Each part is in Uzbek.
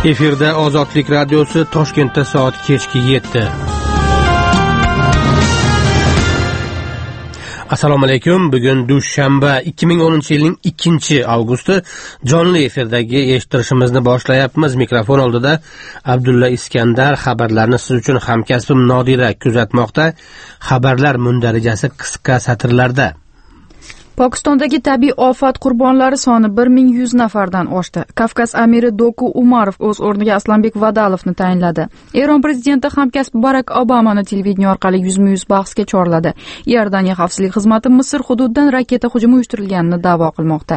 Efirda Ozodlik radiosi, Toshkentda soat kechki 7. Assalomu alaykum. Bugun dushanba 2010-yilning 2-avgusti. Jonli efirdagi eshittirishimizni boshlayapmiz. Mikrofon oldida Abdulla Iskandar. Xabarlarni siz uchun hamkasbim Nodira kuzatmoqda. Xabarlar mundarijasi qisqa satrlarda. Pokistondagi tabiiy ofat qurbonlari soni 1100 nafardan oshdi. Kavkaz amiri Doku Umarov o'z o'rniga Aslanbek Vadalovni tayinladi. Eron prezidenti hamkasb Barak Obamani televideniye orqali yuzma-yuz bahsga chorladi. Iordaniya xavfsizlik xizmati Misr hududidan raketa hujumi uyushtirilganini da'vo qilmoqda.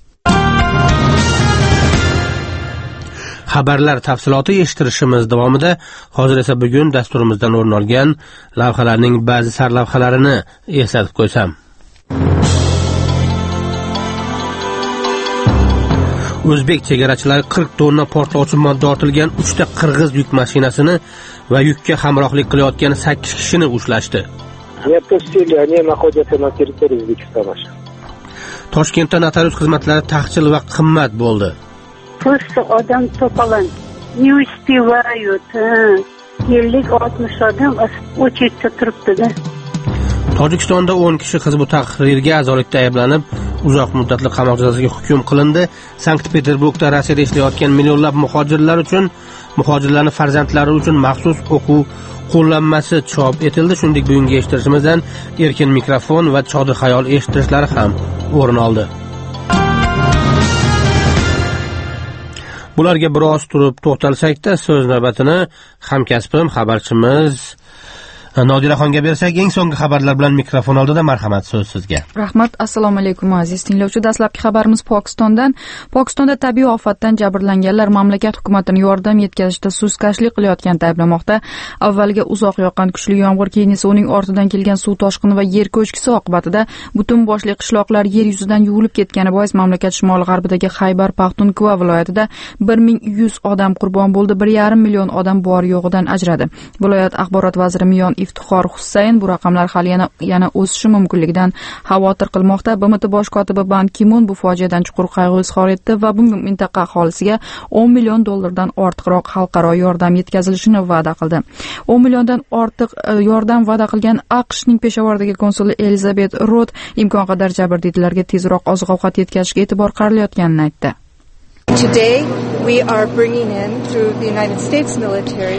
Xabarlar tafsiloti eshittirishimiz davomida. Hozir esa bugun dasturimizdan o'rin olgan lavhalarning ba'zi sarlavhalarini eslatib qo'ysam. O'zbek chegarachilari 40 tonna portlovchi modda ortilgan 3 ta qirg'iz yuk mashinasini va yukka hamrohlik qilayotgan 8 kishini ushlashdi. Toshkentda notarius xizmatlari tahsil va qimmat bo'ldi. Просто odam to'polon. Не успевают. 50-60 odam очередda turibdi-da. Tojikistonda 10 kishi Hizb ut-Tahrirga a'zolikda ayblanib, uzoq muddatli qamoq jazosiga hukm qilindi. Sankt-Peterburgda Rossiyada ishlayotgan millionlab muhojirlarning farzandlari uchun maxsus o'quv qo'llanmasi chop etildi. Shuningdek, bugungi eshittirishimizdan erkin mikrofon va chodir xayol eshittirishlari ham o'rin oldi. Bularga biroz turib to'xtalsak-da, so'z navbatini hamkasbim, xabarchimiz Nodiraxonga bersak, eng so'nggi xabarlar bilan mikrofon oldida marhamat, so'z sizga. Rahmat. Assalomu alaykum aziz tinglovchi. Dastlabki xabarimiz Pokistondan. Pokistonda tabiiy ofatdan jabrlanganlar mamlakat hukumatining yordam yetkazishda sustkashlik qilayotganini ayblamoqda. Avvaliga uzoq yoqqan kuchli yomg'ir, keyin esa uning ortidan kelgan suv toshqini va yer ko'chkisi oqibatida butun boshli qishloqlar yer yuzidan yuvilib ketgani bois mamlakat shimol-g'arbidagi Xaybar Paxtunkva viloyatida 1100 odam qurbon bo'ldi. 1,5 million odam bor yo'g'idan ajradi. Viloyat axborot vaziri Miyon Iftixor Husayn bu raqamlar hali yana o'sishi mumkinligidan xavotir qilmoqda. BMT bosh kotibi Ban Ki-mun bu fojiadan chuqur qayg'u izhor etdi va bu mintaqa aholisiga $10 million ortiqroq xalqaro yordam yetkazilishini va'da qildi. 10 milliondan ortiq yordam va'da qilgan AQShning Peshavordagi konsuli Elizabeth Roth imkon qadar jabrdiydalarga tezroq oziq-ovqat yetkazishga e'tibor qaralayotganini aytdi. Today we are bringing in through the United States military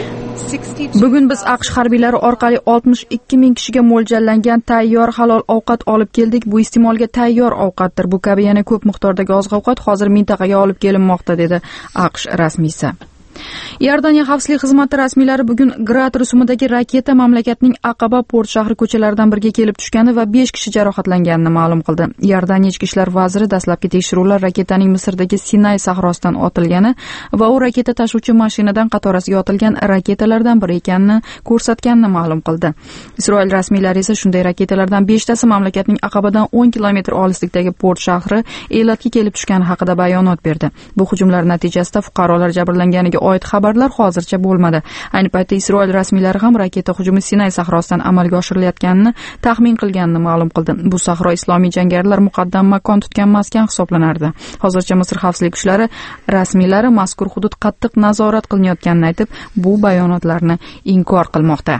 Bugun biz AQSh harbiylari orqali 62 ming kishiga mo'ljallangan tayyor halol ovqat olib keldik. Bu iste'molga tayyor ovqatdir. Bu kabi yana ko'p miqdordagi oziq-ovqat hozir mintaqaga olib kelinmoqda, dedi AQSh rasmiysi. Iordaniya xavfsizlik xizmati rasmiylari bugun Grad rusumidagi raketa mamlakatning Aqaba port shahri ko'chalaridan biriga kelib tushgani va 5 kishi jarohatlanganini ma'lum qildi. Iordaniya ichki ishlar vaziri dastlabki tekshiruvlar raketaning Misrdagi Sinay sahrosidan otilgani va u raketa tashuvchi mashinadan qatorasiga otilgan raketalardan biri ekanini ko'rsatganini ma'lum qildi. Isroil rasmiylari esa shunday raketalardan 5 tasi mamlakatning Aqabadan 10 kilometr olislikdagi port shahri Elatga kelib tushgani haqida bayonot berdi. Bu hujumlar natijasida fuqarolar jabrlanganiga oid xabarlar hozircha bo'lmadi. Ayni paytda Isroil rasmiylari ham raketa hujumi Sinay sahrosidan amalga oshirilayotganini taxmin qilganini ma'lum qildi. Bu sahro islomiy jangarilar muqaddam makon tutgan maskan hisoblanardi. Hozircha Misr xavfsizlik kuchlari rasmiylari mazkur hudud qattiq nazorat qilinayotganini aytib, bu bayonotlarni inkor qilmoqda.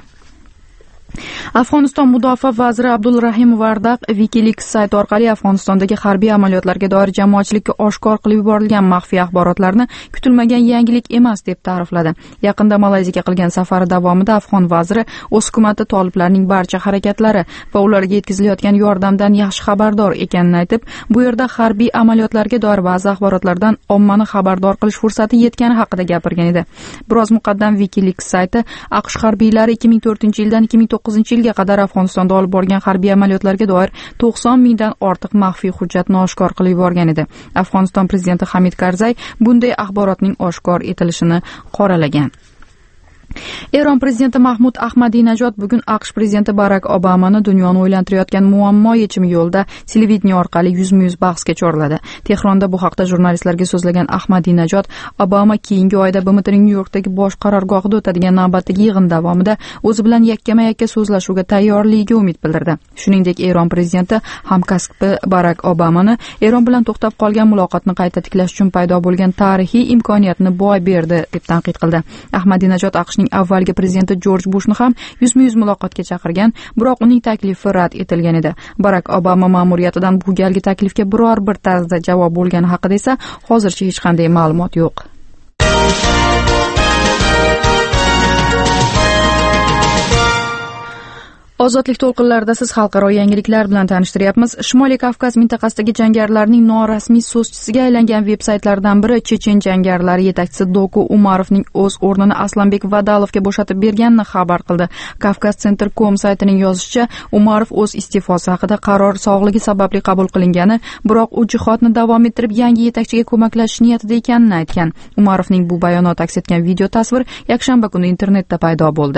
Afg'oniston mudofaa vaziri Abdulrahim Vardaq WikiLeaks sayti orqali Afg'onistondagi harbiy amaliyotlarga doir jamoatchilikka oshkor qilib yuborilgan maxfiy axborotlarni kutilmagan yangilik emas deb ta'rifladi. Yaqinda Malayziyaga qilgan safari davomida afg'on vaziri o'z hukumati toliblarning barcha harakatlari va ularga yetkazilayotgan yordamdan yaxshi xabardor ekanini aytib, bu yerda harbiy amaliyotlarga doir ba'zi axborotlardan ommani xabardor qilish fursati yetgani haqida gapirgan edi. Biroz muqaddam WikiLeaks sayti AQSh harbiylari 2004-yildan 2009-yilga qadar Afg'onistonda olib borgan harbiy amaliyotlarga doir 90 mingdan ortiq maxfiy hujjatni oshkor qilib yuborgan edi. Afg'oniston prezidenti Hamid Karzay bunday axborotning oshkor etilishini qoralagan. Eron prezidenti Mahmud Ahmadinajod bugun AQSh prezidenti Barak Obamani dunyoni o'ylantirayotgan muammo yechimi yo'lida televideniye orqali yuzma-yuz bahsga chorladi. Tehronda bu haqda jurnalistlarga so'zlagan Ahmadinajod Obama keyingi oyda BMTning Nyu-Yorkdagi bosh qarorgohida o'tadigan navbatdagi yig'in davomida o'zi bilan yakkama-yakka so'zlashuvga tayyorligiga umid bildirdi. Shuningdek, Eron prezidenti hamkasbi Barak Obamani Eron bilan to'xtab qolgan muloqotni qayta tiklash uchun paydo bo'lgan tarixiy imkoniyatni boy berdi deb tanqid qildi. Ahmadinajod AQShning avvalgi prezidenti Jorj Bushni ham yuzma-yuz muloqotga chaqirgan, biroq uning taklifi rad etilgan edi. Barak Obama ma'muriyatidan bu galgi taklifga biror bir tarzda javob bo'lgani haqida esa hozircha hech qanday ma'lumot yo'q. Ozodlik to'lqinlarida siz xalqaro yangiliklar bilan tanishtiryapmiz. Shimoliy Kavkaz mintaqasidagi jangarilarning norasmiy so'zchisiga aylangan veb-saytlardan biri chechen jangarilari yetakchisi Doku Umarovning o'z o'rnini Aslanbek Vadalovga bo'shatib berganini xabar qildi. Kavkaz Center.com saytining yozishicha, Umarov o'z iste'fosi haqida qaror sog'ligi sababli qabul qilingani, biroq u jihodni davom ettirib yangi yetakchiga ko'maklashish niyatida ekanini aytgan. Umarovning bu bayonot aks etgan video tasvir yakshanba kuni internetda paydo bo'ldi.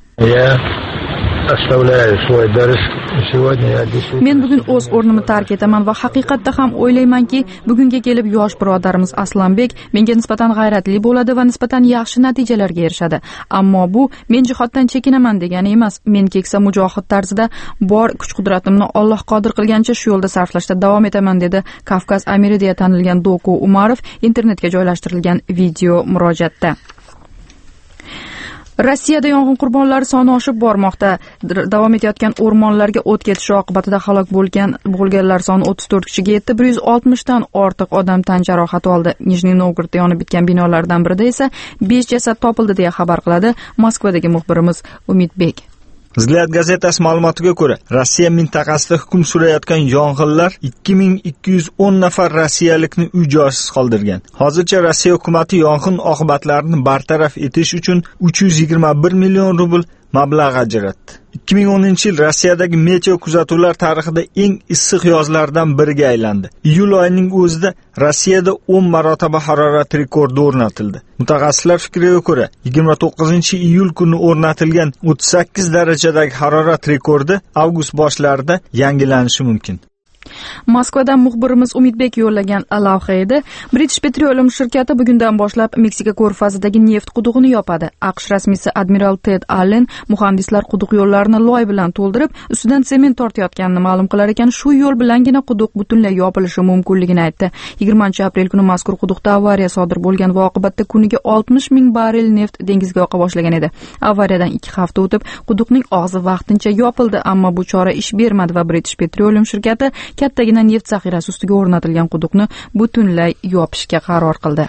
Men bugun o'z o'rnimni tark etaman va haqiqatda ham o'ylaymanki, bugunga kelib yosh birodarimiz Aslanbek menga nisbatan g'ayratli bo'ladi va nisbatan yaxshi natijalarga erishadi. Ammo bu men jihoddan chekinaman degani emas. Men keksa mujohid tarzida bor kuch-qudratimni Alloh qodir qilgancha shu yo'lda sarflashda davom etaman, dedi Kavkaz amiri deya tanilgan Doku Umarov internetga joylashtirilgan video murojaatda. Rossiyada yong'in qurbonlari soni oshib bormoqda. Davom etayotgan o'rmonlarga o't ketishi oqibatida halok bo'lganlar soni 34 kishiga yetdi. 160 dan ortiq odam tan jarohati oldi. Nijniy Novgorodda yonib bitgan binolardan birida esa 5 jasad topildi deya xabar qiladi Moskvadagi muxbirimiz Umidbek. Vzglyad gazetasi ma'lumotiga ko'ra, Rossiya mintaqasida hukm surayotgan yong'inlar 2210 nafar rossiyalikni uy-joysiz qoldirgan. Hozircha Rossiya hukumatı yong'in oqibatlarini bartaraf etish uchun 321 million rubl mablag' ajratdi. 2010-yil Rossiyadagi meteo kuzatuvlar tarixida eng issiq yozlardan biriga aylandi. Iyul oyining o'zida Rossiyada 10 marotaba harorat rekordi o'rnatildi. Mutaxassislar fikriga ko'ra, 29-iyul kuni o'rnatilgan 38 darajadagi harorat rekordi avgust boshlarida yangilanishi mumkin. Moskvadan muxbirimiz Umidbek yo'llagan lavha edi. British Petroleum shirkati bugundan boshlab Meksika ko'rfazidagi neft qudug'ini yopadi. AQSh rasmiysi Admiral Ted Allen muhandislar quduq yo'llarini loy bilan to'ldirib, ustidan sement tortayotganini ma'lum qilar ekan, shu yo'l bilangina quduq butunlay yopilishi mumkinligini aytdi. 20-aprel kuni mazkur quduqda avariya sodir bo'lgan va oqibatda kuniga 60 ming barrel neft dengizga oqa boshlagan edi. Avariyadan 2 hafta o'tib, quduqning og'zi vaqtincha yopildi, ammo bu chora ish bermadi va British Petroleum shirkati kattagina neft zaxirasi ustiga o'rnatilgan quduqni butunlay yopishga qaror qildi.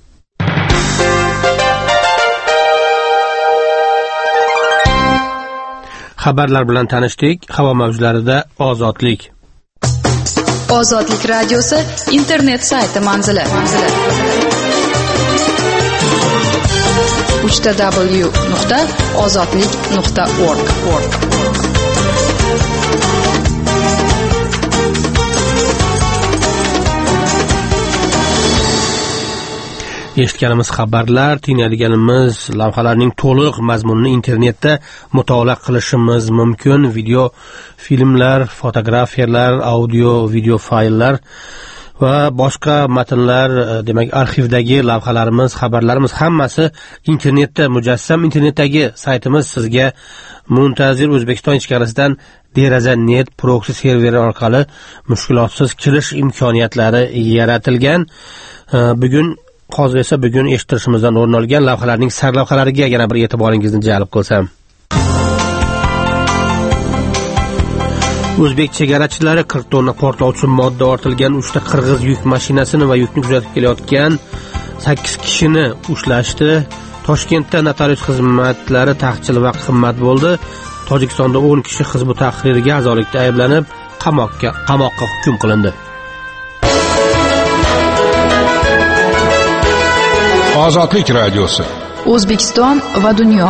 Xabarlar bilan tanishdik. Havo mavjlarida ozodlik. Ozodlik radiosi internet sayti manzili. www.ozodlik.org. Eshitganimiz xabarlar, tinglaydiganimiz lavhalarning to'liq mazmunini internetda mutolaa qilishimiz mumkin. Video, filmlar, fotografiyalar, audio, video fayllar va boshqa matnlar, demak arxivdagi lavhalarimiz, xabarlarimiz hammasi internetda mujassam. Internetdagi saytimiz sizga Muntazir O'zbekiston ichkarisidan Deraza.net proxy serveri orqali mushkulotsiz kirish imkoniyatlari yaratilgan. Hozir esa bugun eshittirishimizdan o'rin olgan lavhalarning sarlavhalariga yana bir e'tiboringizni jalb qilsam. O'zbek chegarachilari 40 tonna portlovchi modda ortilgan 3 ta qirg'iz yuk mashinasini va yukni kuzatib kelayotgan 8 kishini ushlashdi. Toshkentda notarius xizmatlari taqchil va qimmat bo'ldi. Tojikistonda 10 kishi Hizb ut-Tahrirga a'zolikda ayblanib qamoqqa hukm qilindi. Ozodlik radiosi. O'zbekiston va dunyo.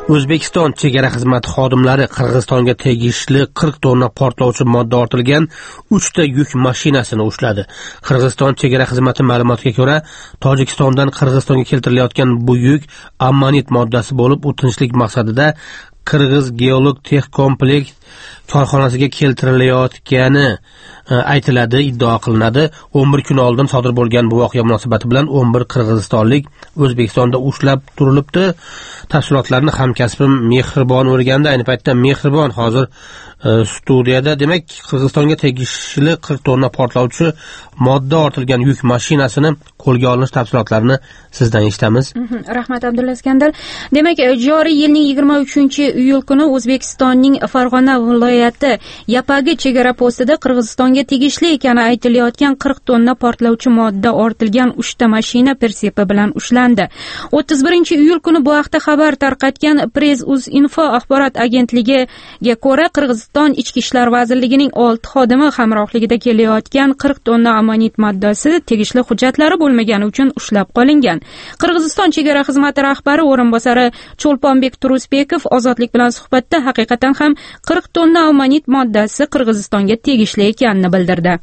O'zbekiston chegara xizmati xodimlari Qirg'izistonga tegishli 40 tonna portlovchi modda ortilgan 3 ta yuk mashinasini ushladi. Qirg'iziston chegara xizmati ma'lumotiga ko'ra, Tojikistondan Qirg'izistonga keltirilayotgan bu yuk ammonit moddasi bo'lib, u tinchlik maqsadida Qirg'iz geolog texkomplekt korxonasiga keltirilayotgani aytiladi, iddao qilinadi. 11 kun oldin sodir bo'lgan bu voqea munosabati bilan 11 qirg'izistonlik O'zbekistonda ushlab turilibdi. Tafsilotlarni hamkasbim Mehribon o'rgandi. Ayni paytda Mehribon hozir studiyada. Demak, Qirg'izistonga tegishli 40 tonna portlovchi modda ortilgan yuk mashinasini qo'lga olinish tafsilotlarini sizdan eshitamiz. Rahmat Abdulla Iskandar. Demak, joriy yilning 23-iyul kuni O'zbekistonning Farg'ona viloyati Yapagi chegara postida Qirg'izistonga tegishli ekani aytilayotgan 40 tonna portlovchi modda ortilgan 3 ta mashina persepi bilan ushlandi. 31-iyul kuni bu haqda xabar tarqatgan Press.uz.info axborot agentligiga ko'ra, Qirg'iziston Ichki ishlar vazirligining 6 xodimi hamrohligida kelayotgan 40 tonna ammonit moddasi tegishli hujjatlari bo'lmagani uchun ushlab qolingan. Qirg'iziston chegara xizmati rahbari o'rinbosari Cho'lponbek Turusbekov ozodlik bilan suhbatda haqiqatan ham 40 tonna ammonit moddasi Qirg'izistonga tegishli ekanini bildirdi.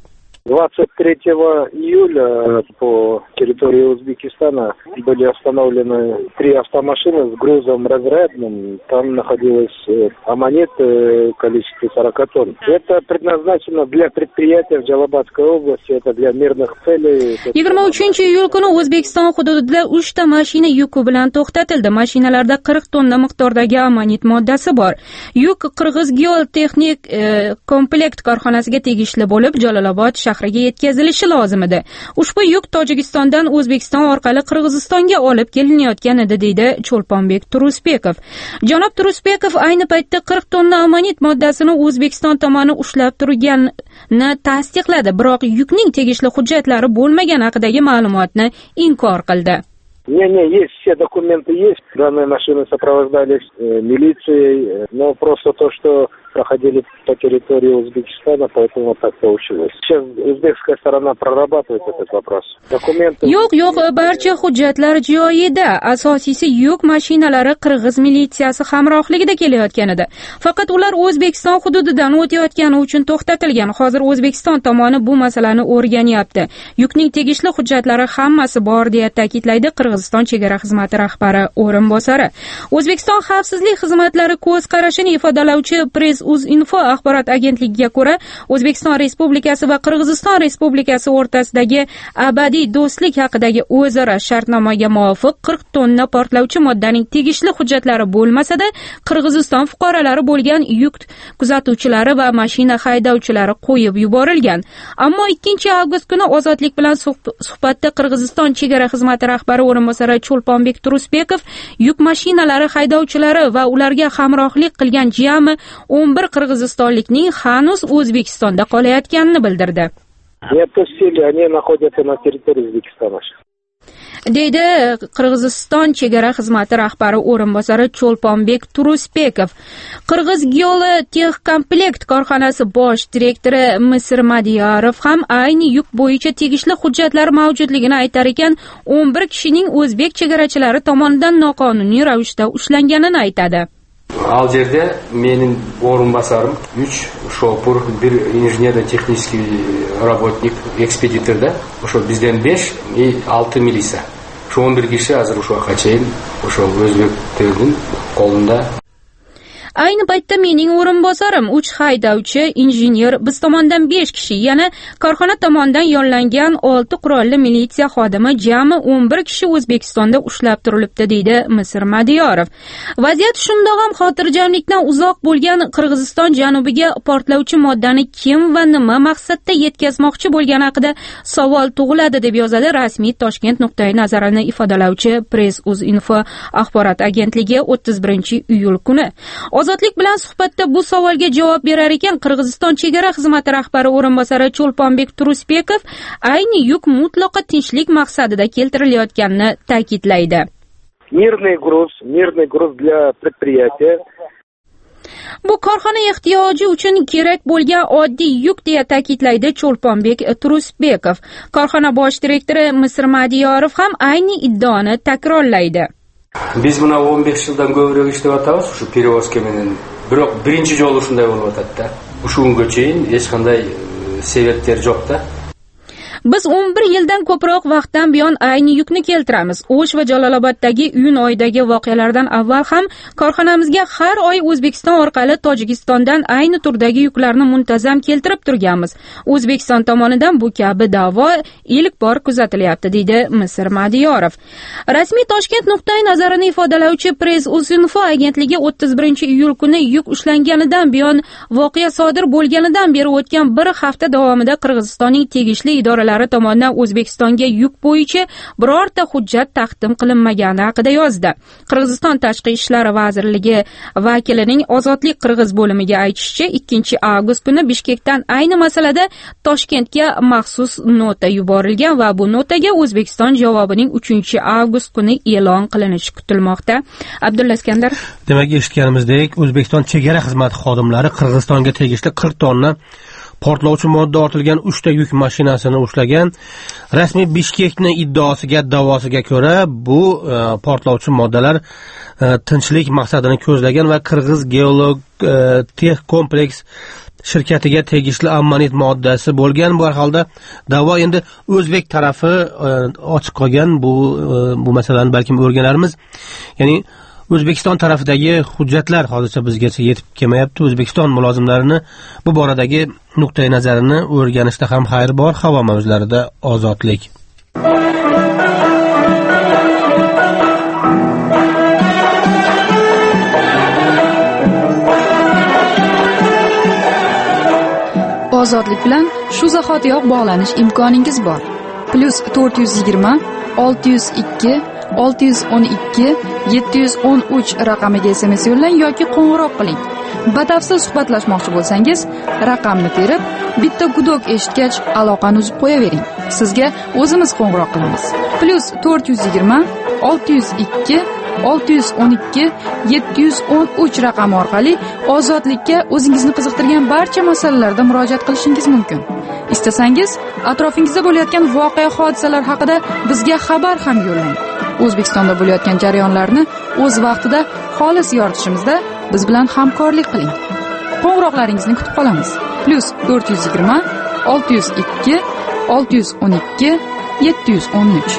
23 июля по территории Узбекистана были остановлены 3 автомашины с грузом разрядным. Там находилось аммонит в количестве 40 тонн. Это предназначено для предприятия в Джалабадской области, это для мирных целей. 23-iyul kuni O'zbekiston hududida 3 ta mashina yuki bilan to'xtatildi. Mashinalarda 40 tonna miqdordagi ammonit moddasi bor. Yuk Qirg'iz geotexnik komplekt korxonasiga tegishli bo'lib, Jalolobod shahriga yetkazilishi lozim edi. Ushbu yuk Tojikistondan O'zbekiston orqali Qirg'izistonga olib kelinayotgan edi, deydi Cho'lponbek Turusbekov. Janob Turusbekov ayni paytda 40 tonna ammonit moddasini O'zbekiston tomoni ushlab turganini tasdiqladi, biroq yukning tegishli hujjatlari bo'lmagani haqidagi ma'lumotni inkor qildi. Не, есть все документы есть. Данные машины сопровождались милицией, но просто то, что проходили по территории Узбекистана, поэтому так получилось. Сейчас узбекская сторона прорабатывает этот вопрос. Документы... Yo'q, barcha hujjatlar joyida. Asosiysi yuk mashinalari Qirg'iz militsiyasi hamrohligida kelayotgan edi. Faqat ular O'zbekiston hududidan o'tayotgani uchun to'xtatilgan. Hozir O'zbekiston tomoni bu masalani o'rganyapti. Yukning tegishli hujjatlari hammasi bor, deya ta'kidlaydi Qirg'iziston chegara xizmati rahbari o'rinbosari. O'zbekiston xavfsizlik xizmatlari ko'z qarashini ifodalovchi Press.uz.info axborot agentligiga ko'ra, O'zbekiston Respublikasi va Qirg'iziston Respublikasi o'rtasidagi abadiy do'stlik haqidagi o'zaro shartnomaga muvofiq 40 tonna portlovchi moddaning tegishli hujjatlari bo'lmasa-da, Qirg'iziston fuqarolari bo'lgan yuk kuzatuvchilari va mashina haydovchilari qo'yib yuborilgan. Ammo 2-avgust kuni ozodlik bilan suhbatda Qirg'iziston chegara xizmati rahbari o'rinbosari Cho'lponbek Turusbekov yuk mashinalari haydovchilari va ularga hamrohlik qilgan jami 11 qirg'izistonlikning hanuz O'zbekistonda qolayotganini bildirdi. Не отпустили, они находятся на территории Узбекистана. deydi Qirg'iziston chegara xizmati rahbari o'rinbosari Cho'lponbek Turusbekov. Qirg'iz geolotexkomplekt korxonasi bosh direktori Misr Madiyorov ham ayni yuk bo'yicha tegishli hujjatlar mavjudligini aytar ekan, 11 kishining o'zbek chegarachilari tomonidan noqonuniy ravishda ushlanganini aytadi. Al жерде mening o'rinbosarim 3 shoför, 1 injener-texniskiy работник, ekspeditorda, o'sha bizdan 5 и 6 militsiya. Shu 11 kishi hozir o'sha qachon o'sha o'zbek tilining qo'lida. Ayni paytda mening o'rinbosarim 3 haydovchi, injener, biz tomondan 5 kishi, yana korxona tomonidan yo'llangan 6 qurolli militsiya xodimi, jami 11 kishi O'zbekistonda ushlab turilibdi, deydi Misr Madiyorov. Vaziyat shundoq ham xotirjamlikdan uzoq bo'lgan Qirg'iziston janubiga portlovchi moddani kim va nima maqsadda yetkazmoqchi bo'lgani haqida savol tug'iladi, deb yozadi rasmiy Toshkent nuqtai nazarini ifodalovchi Press.uz.info axborot agentligi 31-iyul kuni. Ozodlik bilan suhbatda bu savolga javob berar ekan Qirg'iziston chegara xizmati rahbari o'rinbosari Cho'lponbek Turusbekov ayni yuk mutlaqo tinchlik maqsadida keltirilayotganini ta'kidlaydi. Мирный груз для предприятия. Bu korxona ehtiyoji uchun kerak bo'lgan oddiy yuk, deya ta'kidlaydi Cho'lponbek Turusbekov. Korxona bosh direktori Misr Madiyorov ham ayni iddaoni takrorlaydi. Biz buna 15 yıldan ko'proq ishlab atamiz, shu перевозка менен. Biroq birinchi jol shunday bo'lib atadi-da. Shu kunga cheyin hech qanday себептер yo'q-da. Biz 11 yildan ko'proq vaqtdan buyon ayni yukni keltiramiz. O'sh va Jaloloboddagi iyun oyidagi voqealardan avval ham korxonamizga har oy O'zbekiston orqali Tojikistondan ayni turdagi yuklarni muntazam keltirib turganmiz. O'zbekiston tomonidan bu kabi da'vo ilk bor kuzatilyapti, deydi Misr Madiyorov. Rasmiy Toshkent nuqtai nazarini ifodalovchi Press-Uzinfo agentligi 31-iyul kuni yuk ushlanganidan buyon voqea sodir bo'lganidan beri o'tgan bir hafta davomida Qirg'izistonning tegishli idoralari tomonidan O'zbekistonga yuk bo'yicha birorta hujjat taqdim qilinmagani haqida yozdi. Qirg'iziston Tashqi ishlar vazirligi vakilining Ozodlik Qirg'iz bo'limiga aytishicha, 2-avgust kuni Bishkekdan ayni masalada Toshkentga maxsus nota yuborilgan va bu notaga O'zbekiston javobining 3-avgust kuni e'lon qilinishi kutilmoqda. Abdulla Iskandar. Demak, eshitganimizdek, O'zbekiston chegara xizmati xodimlari Qirg'izistonga tegishli 40 tonna portlovchi modda ortilgan 3 ta yuk mashinasini ushlagan. Rasmiy Bishkekning davosiga ko'ra, bu portlovchi moddalar tinchlik maqsadini ko'zlagan va Qirg'iz geolog tex kompleks shirkatiga tegishli ammonit moddasi bo'lgan. Bu holda da'vo endi o'zbek tarafi ochiq qolgan. Bu masalani balkim o'rganarmiz. Ya'ni O'zbekiston tarafidagi hujjatlar hozircha bizgacha yetib kelmayapti. O'zbekiston mulozimlarini bu boradagi nuqtai nazarini o'rganishda ham xayr bor. Havo mavzularida ozodlik. Ozodlik bilan shu zahotiyoq bog'lanish imkoningiz bor. +420 602 612 713 raqamiga SMS yo'llang yoki qo'ng'iroq qiling. Batafsil suhbatlashmoqchi bo'lsangiz, raqamni terib, bitta gudok eshitgach aloqani uzib qo'yavering. Sizga o'zimiz qo'ng'iroq qilamiz. +420 602 612 713 raqami orqali ozodlikka o'zingizni qiziqtirgan barcha masalalarda murojaat qilishingiz mumkin. Istasangiz, atrofingizda bo'layotgan voqea hodisalar haqida bizga xabar ham yo'llang. O'zbekistonda bo'layotgan jarayonlarni o'z vaqtida xolis yoritishimizda biz bilan hamkorlik qiling. Qo'ng'iroqlaringizni kutib qolamiz. +420 602 612 713.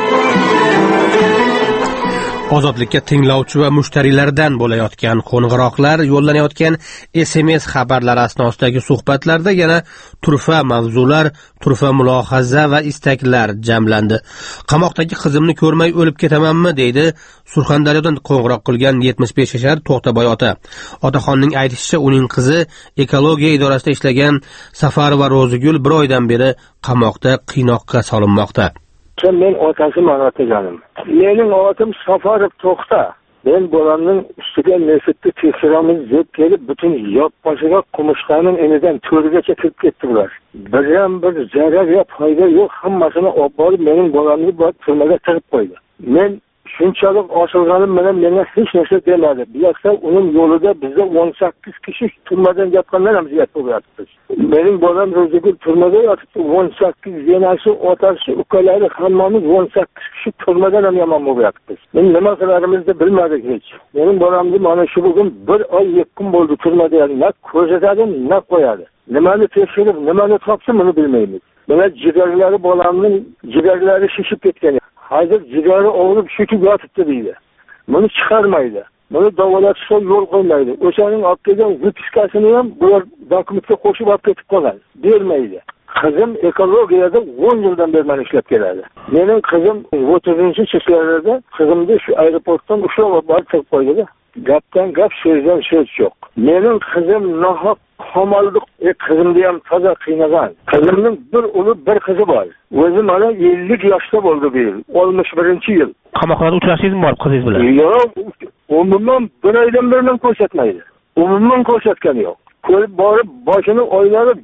Ozodlikka tinglovchi va mushtariylardan bo'layotgan qo'ng'iroqlar, yo'llanayotgan SMS xabarlari asnosidagi suhbatlarda yana turfa mavzular, turfa mulohaza va istaklar jamlandi. Qamoqdagi qizimni ko'rmay o'lib ketamanmi, deydi Surxondaryodan qo'ng'iroq qilgan 75 yashar To'xtaboy ota. Otaxonning aytishicha, uning qizi ekologiya idorasida ishlagan Safarova Ro'zigul bir oydan beri qamoqda qiynoqqa solinmoqda. Men otasiman otajonim. Mening otim Safarov To'xta. Men bolamning ustiga nesitni tekshiramiz deb kelib, butun yopboshiga qumushqaning inidan to'rgacha kirib ketdilar. Biram bir zarar yo foyda yo'q, hammasini olib borib mening bolamni turmaga tiqib qo'ydi. Men shunchalik osilganim bilan menga hech narsa demadi. Bilasizlar, uning yo'lida bizda 18 kishi turmadan yotganlar ham ziyod bo'lyapti. Mening bolam Ro'zigul turmada yotibdi. 18 yenasi, otasi, ukalari hammamiz 18 kishi turmadan ham yomon bo'lyapti. Men nima qilarimizni bilmadik hech. Mening bolamni mana shu bugun 1 oy 2 kun bo'ldi turmada, na ko'rsatadi, na qo'yadi. Nimani tekshirib, nimani topsa buni bilmaymiz. Mana jigarlari, bolamning jigarlari shishib ketgan. Hozir jigari og'rib shutib yotibdi deydi. Buni chiqarmaydi. Buni davolashga yo'l qo'ymaydi. O'shaning olib kelgan vipiskasini ham bular dokumentga qo'shib olib ketib qoladi. Bermaydi. Qizim ekologiyada 10 yildan beri men ishlab keladi. Mening qizim 30-chiqishlarda qizimni shu aeroportdan ushlab olib qo'ydi. Gapdan gap, so'zdan so'z yo'q. Mening qizim nohaq qamaldiq, qizimni ham toza qiynagan. Qizimning bir o'g'li, bir qizi bor. O'zi mana 50 yoshda bo'ldi bu yil, 61-yil. Qamoqda uchrashdingizmi bor qizingiz bilan? Yo'q, umuman bir oydan beri men ko'rsatmaydi. Umuman ko'rsatgani yo'q. Ko'rib borib, boshini o'ylab,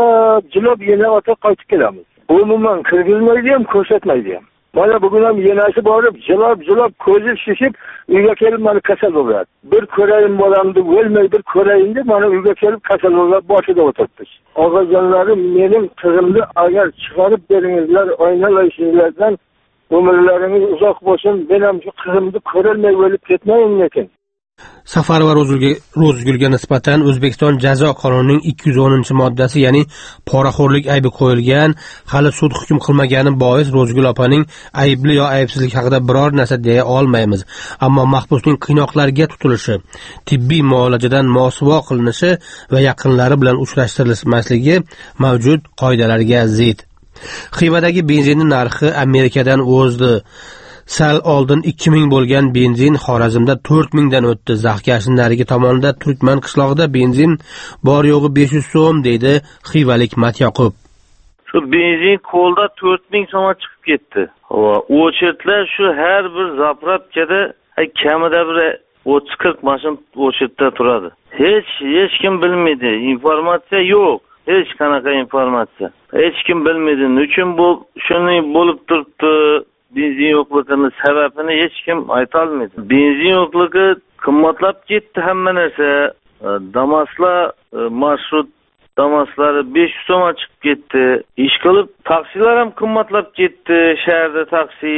jilab yana ota qaytib kelamiz. Umuman kirgizmaydi ham, ko'rsatmaydi ham. Mana bugun ham yenasi borib, jilab ko'zi shishib, uyga kelib meni kasal bo'ladi. Bir ko'rayin bolamni o'lmay, bir ko'rayin deb meni uyga kelib kasal bo'lib boshida o'tiribdi. Og'ajonlarim, mening qizimni agar chiqarib beringizlar, oynalaysizlardan umrlaringiz uzoq bo'lsin. Men ham shu qizimni ko'rolmay o'lib ketmayin lekin. Safar va Ro'zgulga nisbatan O'zbekiston jazo qonunining 210-moddasi, ya'ni poraxo'rlik aybi qo'yilgan, hali sud hukm qilmagani bois Ro'zgul opaning aybli yo aybsizlik haqida biror narsa deya olmaymiz. Ammo mahbusning qiynoqlarga tutilishi, tibbiy muolajadan mosuvo qilinishi va yaqinlari bilan uchrashtirilmasligi mavjud qoidalarga zid. Xivadagi benzinning narxi Amerikadan o'zdi. Sal oldin 2000 bo'lgan benzin Xorazmda 4000 dan o'tdi. Zaxkashning narigi tomonida Turkman qishlog'ida benzin bor yo'g'i 500 so'm deydi xivalik Matyoqub. Shu benzin qo'lda 4000 so'mga chiqib ketdi. O'chirtlar shu har bir zapravkada kamida bir 30-40 mashin o'chirtda turadi. Hech kim bilmaydi, informatsiya yo'q. Hech qanaqa informatsiya. Hech kim bilmaydi. Nechun bu shunday bo'lib turibdi? Benzin yo'qligining sababini hech kim ayta olmaydi. Benzin yo'qligi qimmatlab ketdi hamma narsa. Damaslar, marshrut Damaslari 500 so'mga chiqib ketdi. Ish qilib taksilar ham qimmatlab ketdi. Shaharda taksi,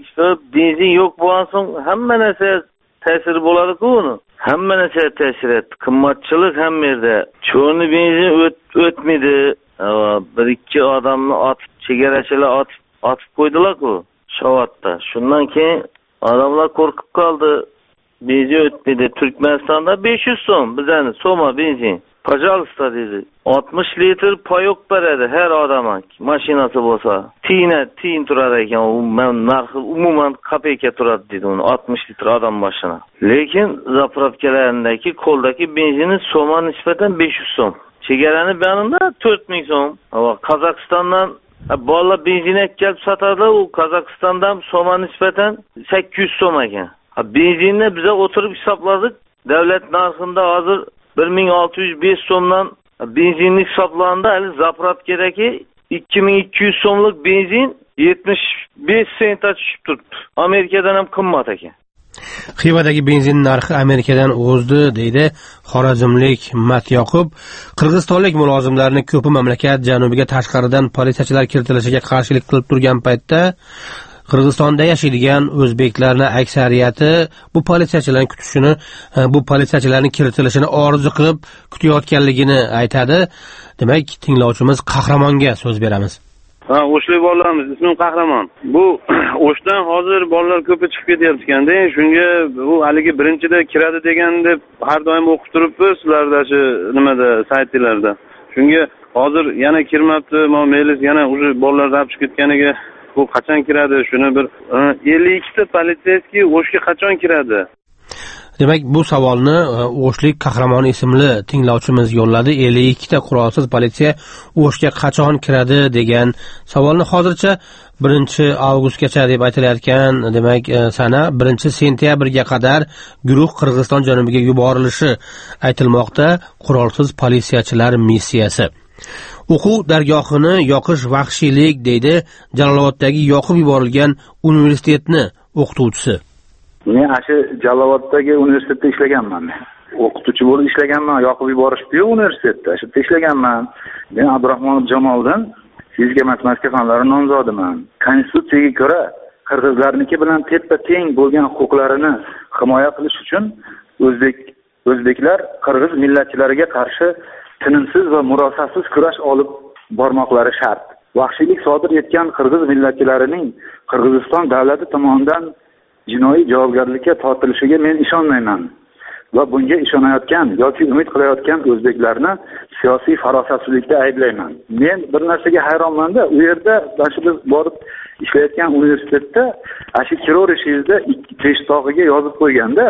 benzin yo'q bo'lgan so'ng hamma narsa ta'sir bo'ladi-ku uni. Hamma narsa ta'sir etdi. Qimmatchilik hamma yerda. Cho'ni benzin o'tmaydi. Bir ikki odamni otib, chegarachilar otib qo'ydilar-ku. Shavatda. Shundan keyin odamlar qo'rqib qoldi. Benzin o'tmaydi. Turkmanistonda 500 so'm, bizani so'ma benzin. Пожалуйста dedi. 60 litr payoq beradi har odamga. Mashinasi bo'lsa, tiyin turar ekan. U narxi umuman kopeyka turadi dedi uni 60 litr odam boshina. Lekin zapravkalarindagi qo'ldagi benzini so'ma nisbatan 500 so'm. Chegarani banida 4000 so'm. Qozog'istondan bolalar benzin kelib sotadi, u Qozog'istondan so'ma nisbatan 800 so'm ekan. Benzinni biz o'tirib hisobladik. Davlat narxida hozir 1605 so'mdan benzinlik hisoblandi. Hali zapravkadagi 2200 so'mlik benzin 75 sentga tushib turibdi. Amerikadan ham qimmat ekan. Xivadagi benzin narxi Amerikadan o'zdi deydi xorazmlik Matyoqub. Qirg'izistonlik mulozimlarning ko'pi mamlakat janubiga tashqaridan politsiyachilar kiritilishiga qarshilik qilib turgan paytda Qirg'izistonda yashaydigan o'zbeklarning aksariyati bu politsiyachilarning kiritilishini orzu qilib kutayotganligini aytadi. Demak, tinglovchimiz Qahramonga so'z beramiz. O'shli bolalarimiz, ismim Qahramon. Bu O'shdan hozir bolalar ko'p chiqib ketyapti ekanda. Shunga bu haligi birinchida kiradi degan deb har doim o'qib turibmiz sizlarda shu nimada saytlarda. Shunga hozir yana kirmabdi. Maylis yana o'sha bolalar olib chiqib ketganiga bu qachon kiradi? Shuni bir 52 ta politsiyskiy O'shga qachon kiradi? Demak, bu savolni O'shlik Qahramon ismli tinglovchimiz yo'lladi. 52 ta qurolsiz politsiya O'shga qachon kiradi degan savolni hozircha 1-avgustgacha deb aytilayotgan, demak, sana 1-sentyabrga qadar guruh Qirg'iziston janubiga yuborilishi aytilmoqda. Qurolsiz politsiyachilar missiyasi. O'quv dargohini yoqish vahshiylik deydi Jaloloboddagi yoqib yuborilgan universitetni o'qituvchisi. Men shu Jaloloboddagi universitetda ishlaganman. O'qituvchi bo'lib ishlaganman, yoqib yuborishdi-yu universitetda. Shu yerda ishlaganman. Men Abdurahmonov Jamoldan fizika matematika fanlari nomzodiman. Konstitutsiyaga ko'ra qirg'izlarniki bilan teppa-teng bo'lgan huquqlarini himoya qilish uchun o'zbeklar qirg'iz millatchilariga qarshi tinimsiz va murosasiz kurash olib bormoqlari shart. Vahshiylik sodir etgan qirg'iz millatchilarining Qirg'iziston davlati tomonidan jinoiy javobgarlikka tortilishiga men ishonmayman va bunga ishonayotgan yoki umid qilayotgan o'zbeklarni siyosiy farosatsizlikda ayblayman. Men bir narsaga hayronman-da, u yerda biz borib ishlayotgan universitetda shu kirorishingizda peshtoqiga yozib qo'yganda,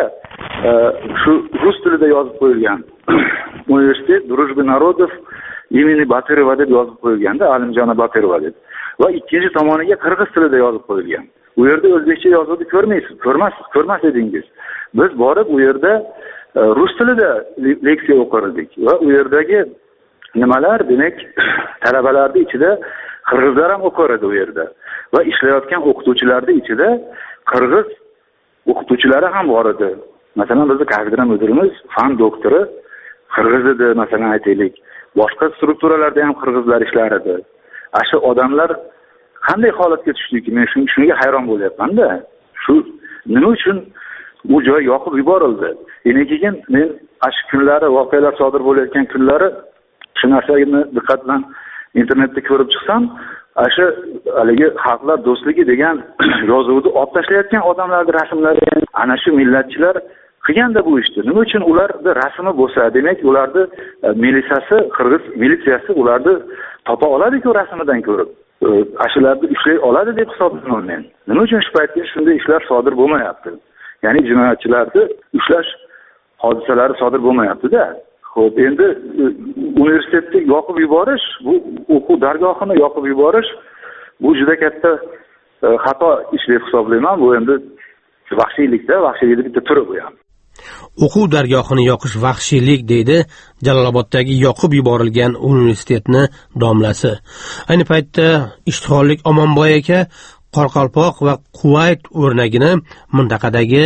shu rus tilida yozib qo'yilgan. Universitet Drujby Narodov imeni Batyrova deb yozib qo'yilganda, Alimjona Batyrova deb. Va ikkinchi tomoniga qirg'iz tilida yozib qo'yilgan. U yerda o'zbekcha yozuvni ko'rmas edingiz. Biz borib u yerda rus tilida leksiya o'qirdik va u yerdagi nimalar, demak, talabalarning ichida qirg'izlar ham o'qir edi u yerda va ishlayotgan o'qituvchilarning ichida qirg'iz o'qituvchilari ham bor edi. Masalan, bizning kafedra mudirimiz, fan doktori qirg'iz edi, masalan aytaylik. Boshqa strukturalarda ham qirg'izlar ishlar edi. Shu odamlar qanday holatga tushdik? Men shunga hayron bo'lyapman-da. Shu nima uchun u joy yoqib yuborildi? Yana keyin men shu kunlari voqealar sodir bo'layotgan kunlari shu narsani diqqat bilan internetda ko'rib chiqsam, shu haligi xalqlar do'stligi degan yozuvni olib tashlayotgan odamlarning rasmlari, ana shu millatchilar qilganda bu ishni. Nima uchun ularda rasmi bo'lsa, demak ularni militsiyasi, qirg'iz militsiyasi ularni topa oladi-ku rasmidan ko'rib. Ashularni ushlay oladi deb hisoblayman men. Nima uchun shu paytga shunday ishlar sodir bo'lmayapti? Ya'ni jinoyatchilarni ushlash hodisalari sodir bo'lmayapti-da. Xo'p, endi universitetni yoqib yuborish, bu o'quv dargohini yoqib yuborish, bu juda katta xato ish deb hisoblayman. Bu endi vahshiylikning bitta turi bu ham. O'quv dargohini yoqish vahshiylik deydi Jaloloboddagi yoqib yuborilgan universitetni domlasi. Ayni paytda ishtihollik Omonboy aka Qoraqalpoq va Kuvayt o'rnagini mintaqadagi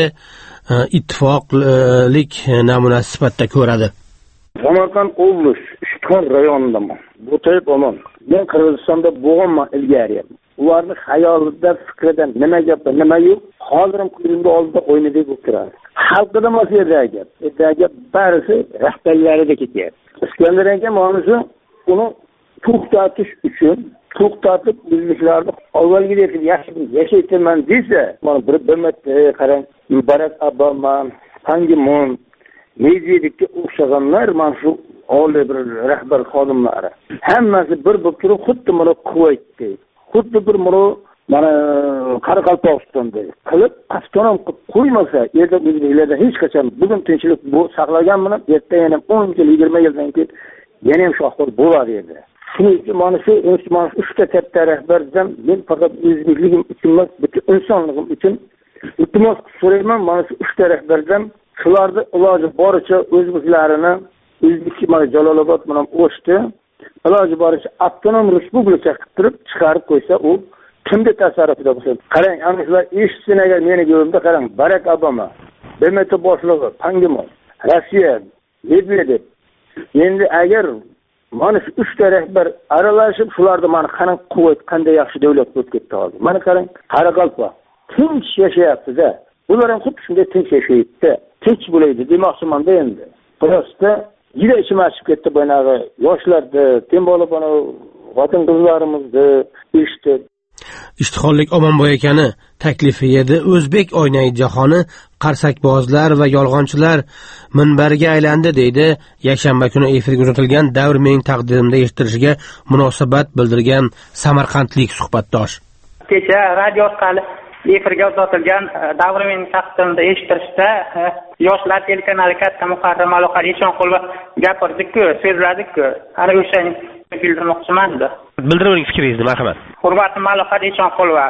ittifoqlik namunasi sifatida ko'radi. Samarqand oblast Ishtixon rayonidaman. Bo'tayib omon. Men Qirg'izistonda bo'lganman ilgari. Ularni xayolida, fikrida nima gap, nima yo'q, hozirim ko'zimda oldida o'ynadek bo'lib turadi. Xalqida mas'uliyatga, ertaga barisi rahbarlarida ketyapti. Iskandar aka monisi uni to'xtatish uchun to'xtatib o'zbeklarni avvalgidek yashaytaman desa, mana bir qarang, Barak Obama, Pangimon, Medvedevga o'xshaganlar mana shu oliy bir rahbar xodimlari. Hammasi bir bo'lib turib, xuddi mana Kuvaytda, xuddi bir mana Qoraqalpog'istonda qilib, avtonom qilib qo'ymasa, erta o'zbeklarda hech qachon bugun tinchlik bu saqlagan bilan erta yana 10 yil, 20 yildan keyin yana ham shu ahvol bo'ladi edi. Shuning uchun mana shu uchta katta rahbardan men faqat o'zbekligim uchun emas, butun insonligim uchun iltimos so'rayman, mana shu uchta rahbardan shularni iloji boricha o'zbeklarini mana Jalolobod bilan o'shdi, iloji boricha avtonom respublika qilib turib chiqarib qo'ysa, u kimga tasarrufida bo'lsa. Qarang, amizlar eshitsin agar meni ko'rimda, qarang, Barak Obama, BMT boshlig'i, Pangimon, Rossiya, Medvedev. Endi agar mana shu uchta rahbar aralashib, shularni mana qarang, Kuvayt qanday yaxshi davlat bo'lib ketdi hozir. Mana qarang, Qoraqalpoq tinch yashayapti-da. Ular ham xuddi shunday tinch yashayapti. Tinch bo'laydi demoqchiman-da endi. Prosta juda ichim achib ketdi bunaqa yoshlarni, tem bo'lib ana vatan qizlarimizni eshitib. Ishtihollik Omonboy akani taklifi edi. O'zbek oynai jahoni qarsakbozlar va yolg'onchilar minbariga aylandi deydi. Yakshanba kuni efirga uzatilgan Davr mening taqdirimda eshitilishiga munosabat bildirgan samarqandlik suhbatdosh. Kecha radio orqali efirga uzatilgan Davr mening taqdirimda eshitilishda yoshlar telekanali katta muharrir Maloqar Eshonqulova gapirdi-ku, so'zladi-ku. Ana o'shani bildirmoqchiman-da. Bildiring fikringizni, marhamat. Hurmatli Maloqar Eshonqulova,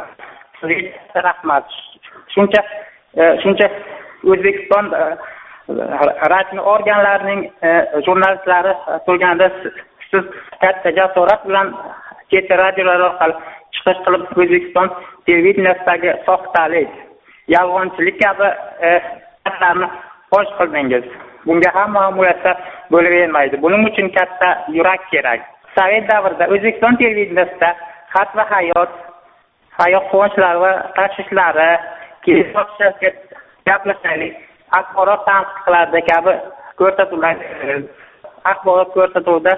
sizga rahmat. Shuncha O'zbekiston rasmiy organlarining jurnalistlari turganda siz katta jasorat bilan kecha radiolar orqali chiqish qilib O'zbekiston televideniyasida soxtalik, yolg'onchilik kabi ishlarni fosh qildingiz. Bunga hamma muyassar bo'lavermaydi. Buning uchun katta yurak kerak. Sovet davrida O'zbekiston televideniyasida xat va hayot quvonchlari va tashvishlari, kelishuvlarga gaplashaylik, axborot tanqidlari kabi ko'rsatuvlar, axborot ko'rsatuvda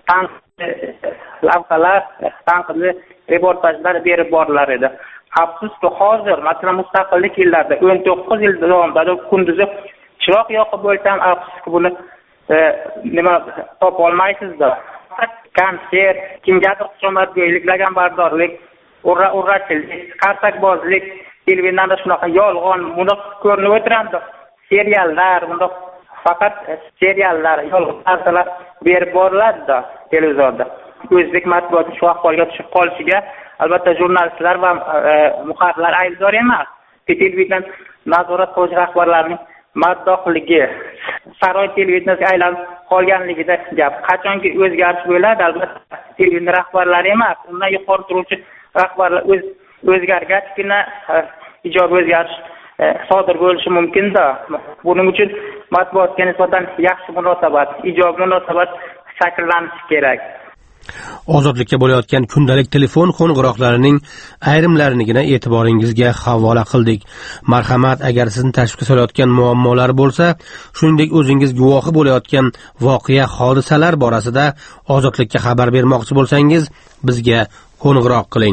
lavhalar, tanqidli reportajlar berib borilar edi. Afsuski hozir, masalan, mustaqillik yillarida 19 yil davomida kunduzi chiroq yoqib bo'lsam, afsuski buni nima topa olmaysizda. Konsert, kimgadir xushomadgo'ylik, laganbardorlik, urrachilik, qarsakbozlik, televideniyada shunaqa yolg'on, buni ko'rinib o'tiradi. Seriallar, bunda faqat seriallar, yolg'on narsalar berib boriladi televizorda. O'zbek matbuoti shu ahvolga tushib qolishiga albatta jurnalistlar va muharrirlar aybdor emas. Televideniya nazorat qiluvchi rahbarlarning maddohligi, saroy televideniyasiga aylanib qolganligida gap. Qachonki o'zgarish bo'ladi, albatta televideniya rahbarlari emas, undan yuqori turuvchi rahbarlar o'zgargachgina ijobiy o'zgarish sodir bo'lishi mumkin-da. Buning uchun matbuotga nisbatan yaxshi munosabat, ijobiy munosabat shakllanishi kerak. Ozodlikka bo'layotgan kundalik telefon qo'ng'iroqlarining ayrimlarinigina e'tiboringizga havola qildik. Marhamat, agar sizni tashvishga solayotgan muammolar bo'lsa, shuningdek o'zingiz guvohi bo'layotgan voqea, hodisalar borasida ozodlikka xabar bermoqchi bo'lsangiz, bizga qo'ng'iroq qiling.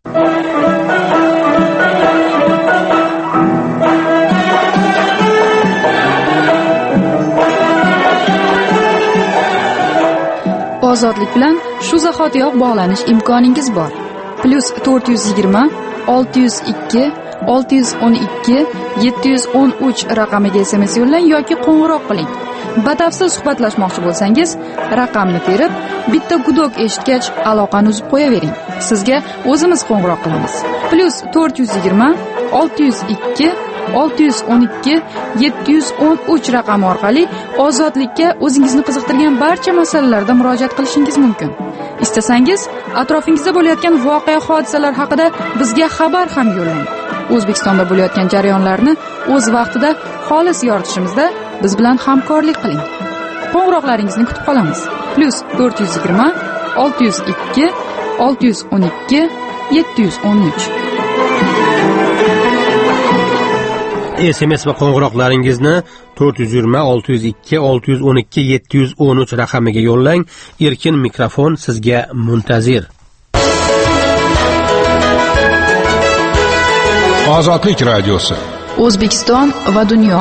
Ozodlik bilan shu zahotiyoq bog'lanish imkoningiz bor. +420 602 612 713 raqamiga SMS yo'llang yoki qo'ng'iroq qiling. Batafsil suhbatlashmoqchi bo'lsangiz, raqamni terib, bitta gudok eshitgach aloqani uzib qo'yavering. Sizga o'zimiz qo'ng'iroq qilamiz. +420 602 612 713 raqami orqali ozodlikka o'zingizni qiziqtirgan barcha masalalarda murojaat qilishingiz mumkin. Istasangiz, atrofingizda bo'layotgan voqea, hodisalar haqida bizga xabar ham yo'llang. O'zbekistonda bo'layotgan jarayonlarni o'z vaqtida xolis yoritishimizda biz bilan hamkorlik qiling. Qo'ng'iroqlaringizni kutib qolamiz. +420 602 612 713. SMS va qo'ng'iroqlaringizni 420 602 612 713 raqamiga yo'llang. Erkin mikrofon sizga muntazir. Ozodlik radiosi. O'zbekiston va dunyo.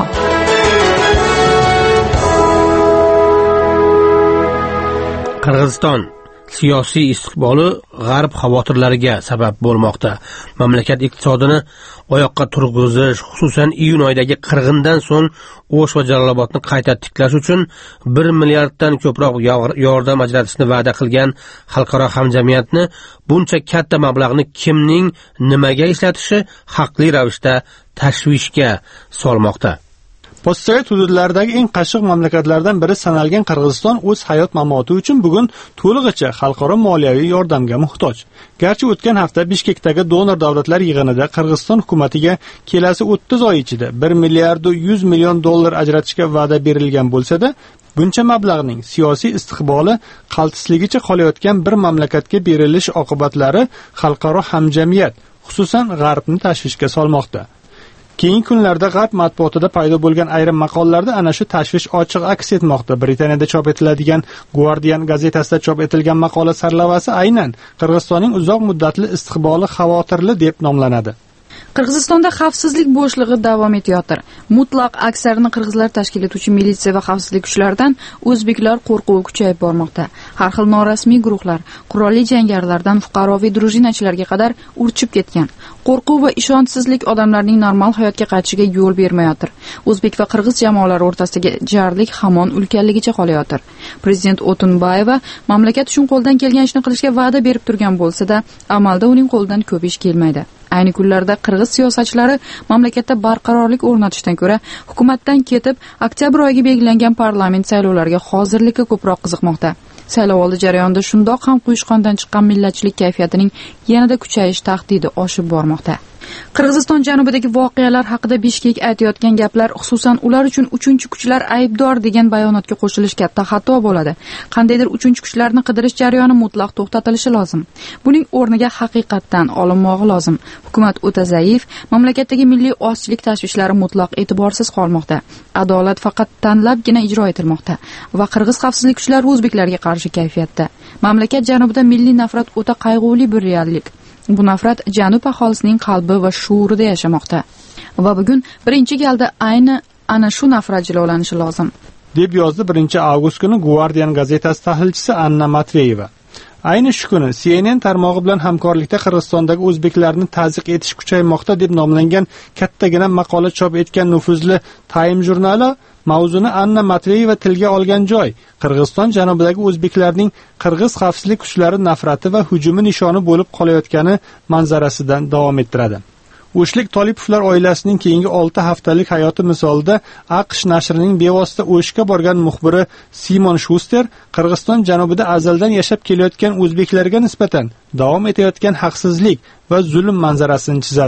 Qirg'iziston siyosiy istiqboli g'arb xavotirlariga sabab bo'lmoqda. Mamlakat iqtisodini oyoqqa turg'izish, xususan iyun oyidagi qirg'indan so'ng O'sh va Jalolobodni qayta tiklash uchun 1 milliarddan ko'proq yordam ajratishni va'da qilgan xalqaro hamjamiyatni buncha katta mablag'ni kimning nimaga ishlatishi haqli ravishda tashvishga solmoqda. Postsovet hududlaridagi eng qashshoq mamlakatlardan biri sanalgan Qirg'iziston o'z hayot-mamoti uchun bugun to'lig'icha xalqaro moliyaviy yordamga muhtoj. Garchi o'tgan hafta Bishkekdagi donor davlatlar yig'inida Qirg'iziston hukumatiga kelasi 30 oy ichida 1 milliard 100 million dollar ajratishga va'da berilgan bo'lsa-da, buncha mablag'ning siyosiy istiqboli qaltisligicha qolayotgan bir mamlakatga berilish oqibatlari xalqaro hamjamiyat, xususan G'arbni tashvishga solmoqda. Keyingi kunlarda G'arb matbuotida paydo bo'lgan ayrim maqolalarda ana shu tashvish ochiq aks etmoqda. Britaniyada chop etiladigan Guardian gazetasida chop etilgan maqola sarlavasi aynan Qirg'izistonning uzoq muddatli istiqboli xavotirli deb nomlanadi. Qirg'izistonda xavfsizlik bo'shlig'i davom etayotir. Mutlaq aksarni qirg'izlar tashkil etuvchi militsiya va xavfsizlik kuchlaridan o'zbeklar qo'rquvi kuchayib bormoqda. Har xil norasmiy guruhlar, qurolli jangarilardan fuqaroviy drujinachilarga qadar urchib ketgan. Qo'rquv va ishonchsizlik odamlarning normal hayotga qaytishiga yo'l bermayotir. O'zbek va qirg'iz jamoalari o'rtasidagi jarlik hamon ulkanligicha qolayotir. Prezident O'tunbayeva mamlakat uchun qo'ldan kelgan ishni qilishga va'da berib turgan bo'lsa-da, amalda uning qo'lidan ko'p ish kelmaydi. Ayni kunlarda qirg'iz siyosatchilari mamlakatda barqarorlik o'rnatishdan ko'ra hukumatdan ketib, oktyabr oyiga belgilangan parlament saylovlariga hozirlikka ko'proq qiziqmoqda. Saylovoldi jarayonida shundoq ham quyushqondan chiqqan millatchilik kayfiyatining yanada kuchayish tahdidi oshib bormoqda. Qirg'iziston janubidagi voqealar haqida Bishkek aytayotgan gaplar, xususan ular uchun uchinchi kuchlar aybdor degan bayonotga qo'shilish katta xato bo'ladi. Qandaydir uchinchi kuchlarni qidirish jarayoni mutlaq to'xtatilishi lozim. Buning o'rniga haqiqatdan olinmog'i lozim. Hukumat o'ta zaif, mamlakatdagi milliy ozchilik tashvishlari mutlaq e'tiborsiz qolmoqda. Adolat faqat tanlabgina ijro etilmoqda va qirg'iz xavfsizlik kuchlari o'zbeklarga qarshi kayfiyatda. Mamlakat janubida milliy nafrat o'ta qayg'uli bir reallik. Bu nafrat janub aholisining qalbi va shuurida yashamoqda. Va bugun birinchi galda ana shu nafrat jilovlanishi lozim, deb yozdi 1-avgust kuni Guardian gazetasi tahlilchisi Anna Matveyeva. Ayni shu kuni CNN tarmog'i bilan hamkorlikda Qirg'izistondagi o'zbeklarni ta'ziq etish kuchaymoqda deb nomlangan kattagina maqola chop etgan nufuzli Time jurnali mavzuni Anna Matveyeva tilga olgan joy Qirg'iziston janubidagi o'zbeklarning qirg'iz xavfsizlik kuchlari nafrati va hujumi nishoni bo'lib qolayotgani manzarasidan davom ettiradi. O'shlik Tolipovlar oilasining keyingi 6 haftalik hayoti misolida AQSh nashrining bevosita O'shga borgan muxbiri Simon Shuster Qirg'iziston janubida azaldan yashab kelayotgan o'zbeklarga nisbatan davom etayotgan haqsizlik va zulm manzarasini chizadi.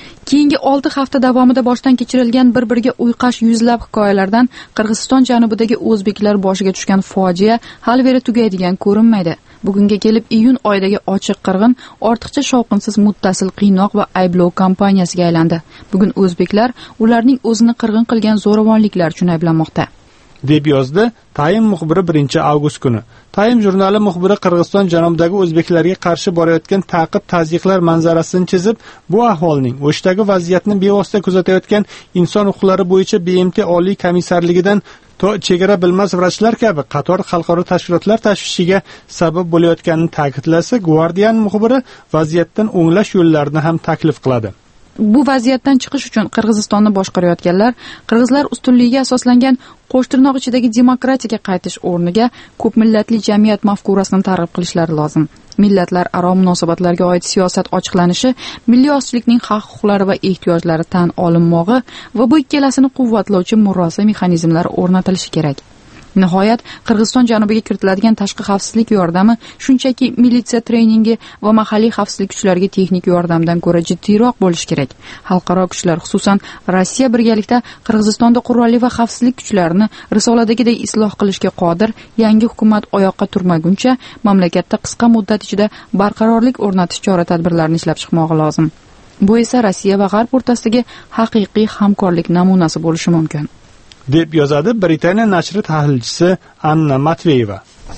Keyingi 6 hafta davomida boshdan kechirilgan bir-biriga uyqash yuzlab hikoyalardan Qirg'iziston janubidagi o'zbeklar boshiga tushgan fojia hali-beri tugaydigan ko'rinmaydi. Bugunga kelib iyun oyidagi ochiq qirg'in ortiqcha shovqinsiz muttasil qiynoq va ayblov kampaniyasiga aylandi. Bugun o'zbeklar ularning o'zini qirg'in qilgan zo'ravonliklar uchun ayblanmoqda, deb yozdi Time muxbiri 1-avgust kuni. Time jurnali muxbiri Qirg'iziston janubidagi o'zbeklarga qarshi borayotgan ta'qib-tazyiqlar manzarasini chizib, bu ahvolning o'shdagi vaziyatni bevosita kuzatayotgan inson huquqlari bo'yicha BMT Oliy komissarligidan to chegara bilmas vrachlar kabi qator xalqaro tashkilotlar tashvishiga sabab bo'layotganini ta'kidlasa, Guardian muxbiri vaziyatdan o'nglash yo'llarini ham taklif qiladi. Bu vaziyatdan chiqish uchun Qirg'izistonni boshqarayotganlar qirg'izlar ustunligiga asoslangan qo'shtirnoq ichidagi demokratiyaga qaytish o'rniga ko'p millatli jamiyat mafkurasini targ'ib qilishlari lozim. Millatlararo munosabatlarga oid siyosat ochiqlanishi, milliy ozchilikning haq-huquqlari va ehtiyojlari tan olinmog'i va bu ikkalasini quvvatlovchi murosa mexanizmlari o'rnatilishi kerak. Nihoyat Qirg'iziston janubiga kiritiladigan tashqi xavfsizlik yordami shunchaki militsiya treyningi va mahalliy xavfsizlik kuchlariga texnik yordamdan ko'ra jiddiyroq bo'lishi kerak. Xalqaro kuchlar, xususan Rossiya birgalikda Qirg'izistonda qurolli va xavfsizlik kuchlarini risoladagiday isloh qilishga qodir. Yangi hukumat oyoqqa turmaguncha mamlakatda qisqa muddat ichida barqarorlik o'rnatish chora-tadbirlarini ishlab chiqmog'i lozim. Bu esa Rossiya va G'arb o'rtasidagi haqiqiy hamkorlik namunasi bo'lishi mumkin, deb yozadi Britaniya nashri tahlilchisi Anna Matveyeva.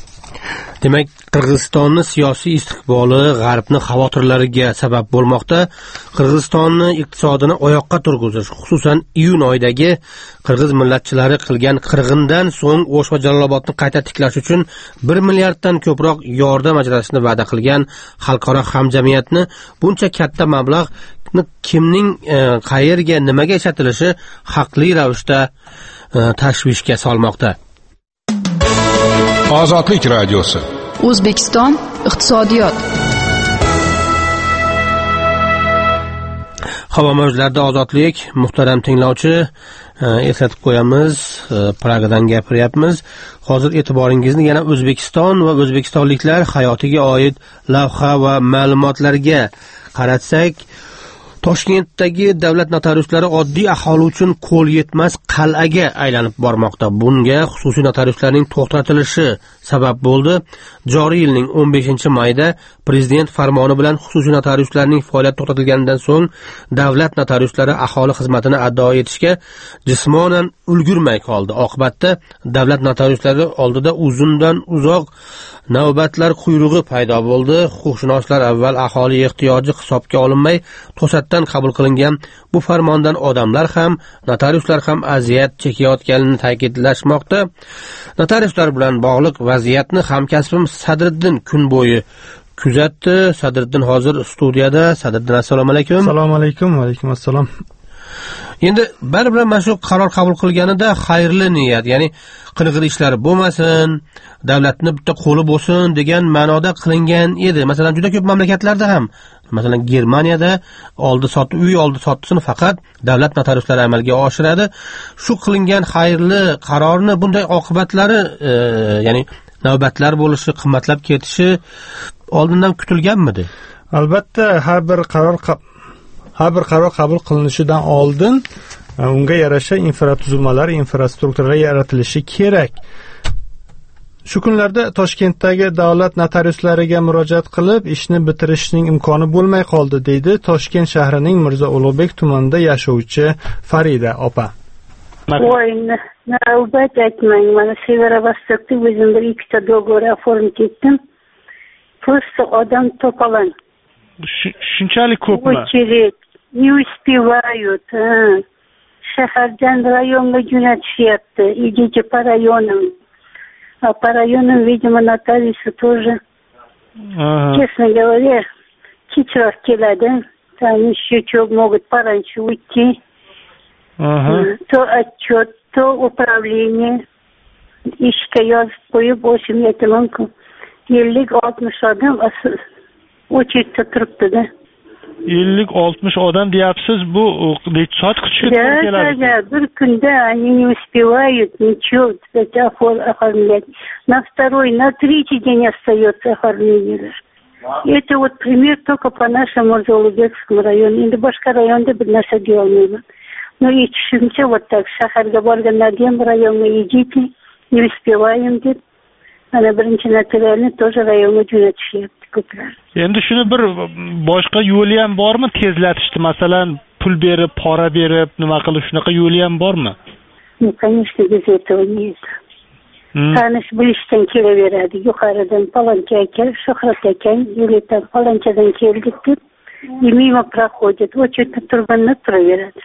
Demak, Qirg'izistonni siyosiy istiqboli G'arbni xavotirlariga sabab bo'lmoqda. Qirg'izistonni iqtisodini oyoqqa turg'izish, xususan iyun oyidagi qirg'iz millatchilari qilgan qirg'indan so'ng O'sh va Jalolobodni qayta tiklash uchun 1 milliarddan ko'proq yordam ajratishni va'da qilgan xalqaro hamjamiyatni buncha katta mablag'ni kimning qayerga nimaga ishlatilishi haqli ravishda tashvishga solmoqda. Ozodlik radiosi. O'zbekiston iqtisodiyot. Havo mavjlarida ozodlik, muhtaram tinglovchi, eslatib qo'yamiz, Pragadan gapiryapmiz. Hozir e'tiboringizni yana O'zbekiston va o'zbekistonliklar hayotiga oid lavha va ma'lumotlarga qaratsak, Toshkentdagi davlat notariuslari oddiy aholi uchun qo'l yetmas qal'aga aylanib bormoqda. Bunga xususiy notariuslarning to'xtatilishi sabab bo'ldi. Joriy yilning 15-mayda prezident farmoni bilan xususiy notariuslarning faoliyati to'xtatilganidan so'ng davlat notariuslari aholi xizmatini ado etishga jismonan ulgurmay qoldi. Oqibatda davlat notariuslari oldida uzundan uzoq navbatlar quyrug'i paydo bo'ldi. Huquqshunoslar avval aholi ehtiyoji hisobga olinmay to'satdan qabul qilingan bu farmondan odamlar ham, notariuslar ham aziyat chekayotganini ta'kidlashmoqda. Notariuslar bilan bog'liq vaziyatni hamkasbim Sadriddin kun bo'yi kuzatdi. Sadriddin hozir studiyada. Sadriddin, assalomu alaykum. Assalomu alaykum. Va alaykum assalom. Endi baribir mana shu qaror qabul qilganida xayrli niyat, ya'ni qing'ir ishlar bo'lmasin, davlatni bitta qo'li bo'lsin degan ma'noda qilingan edi. Masalan, juda ko'p mamlakatlarda ham, masalan Germaniyada uy oldi sottisini faqat davlat notariuslari amalga oshiradi. Shu qilingan xayrli qarorni bunday oqibatlari, ya'ni navbatlar bo'lishi, qimmatlab ketishi oldindan kutilganmidi? Albatta, har bir qaror qabul qilinishidan oldin unga yarasha infrastrukturalar yaratilishi kerak. Shu kunlarda Toshkentdagi davlat notariuslariga murojaat qilib, ishni bitirishning imkoni bo'lmay qoldi, deydi Toshkent shahrining Mirzo Ulug'bek tumanida yashovchi Farida opa. Voy, navbat aytmang. Mana Severovostokda o'zim bir ikkita dogovor oformib ketdim. Просто odam to'polon. Shunchalik ko'pmi? Не успевают. Shahardan rayonga jo'natishyapti. Idите по районам. А по районам, видимо, нотариусы тоже. Честно говоря, сейчас keladi. Они еще могут пораньше уйти. То отчет, то управление. Ishga yozib qo'yib, o'shim aytdim-ku. 50-60 odam очередьda turibdi-da. 50-60 odam deyapsiz, bu necha soat kutishga to'g'ri keladi? Да, bir kunda они не успевают ничего оформлять. На второй, на третий день остается оформление. Это вот пример только по нашему Жолубекскому району. Endi boshqa rayonda bir narsa deya olmayman. Но eshitishimcha вот так shaharga borganlar ham rayonga идите, не успеваем deb ana birinchi notarialni тоже rayonga jo'natishyapti ko'plar. Endi shuni bir boshqa yo'li ham bormi tezlatishdi, masalan, pul berib, pora berib, nima qilib shunaqa yo'li ham bormi? Ну, конечно, без этого нет. Tanish bilishdan kelaveradi. Yuqoridan paloncha aka, Shuhrat akang, yo'ldan palonchadan keldik deb mimo проходит. O'chirda turganda turaveradi.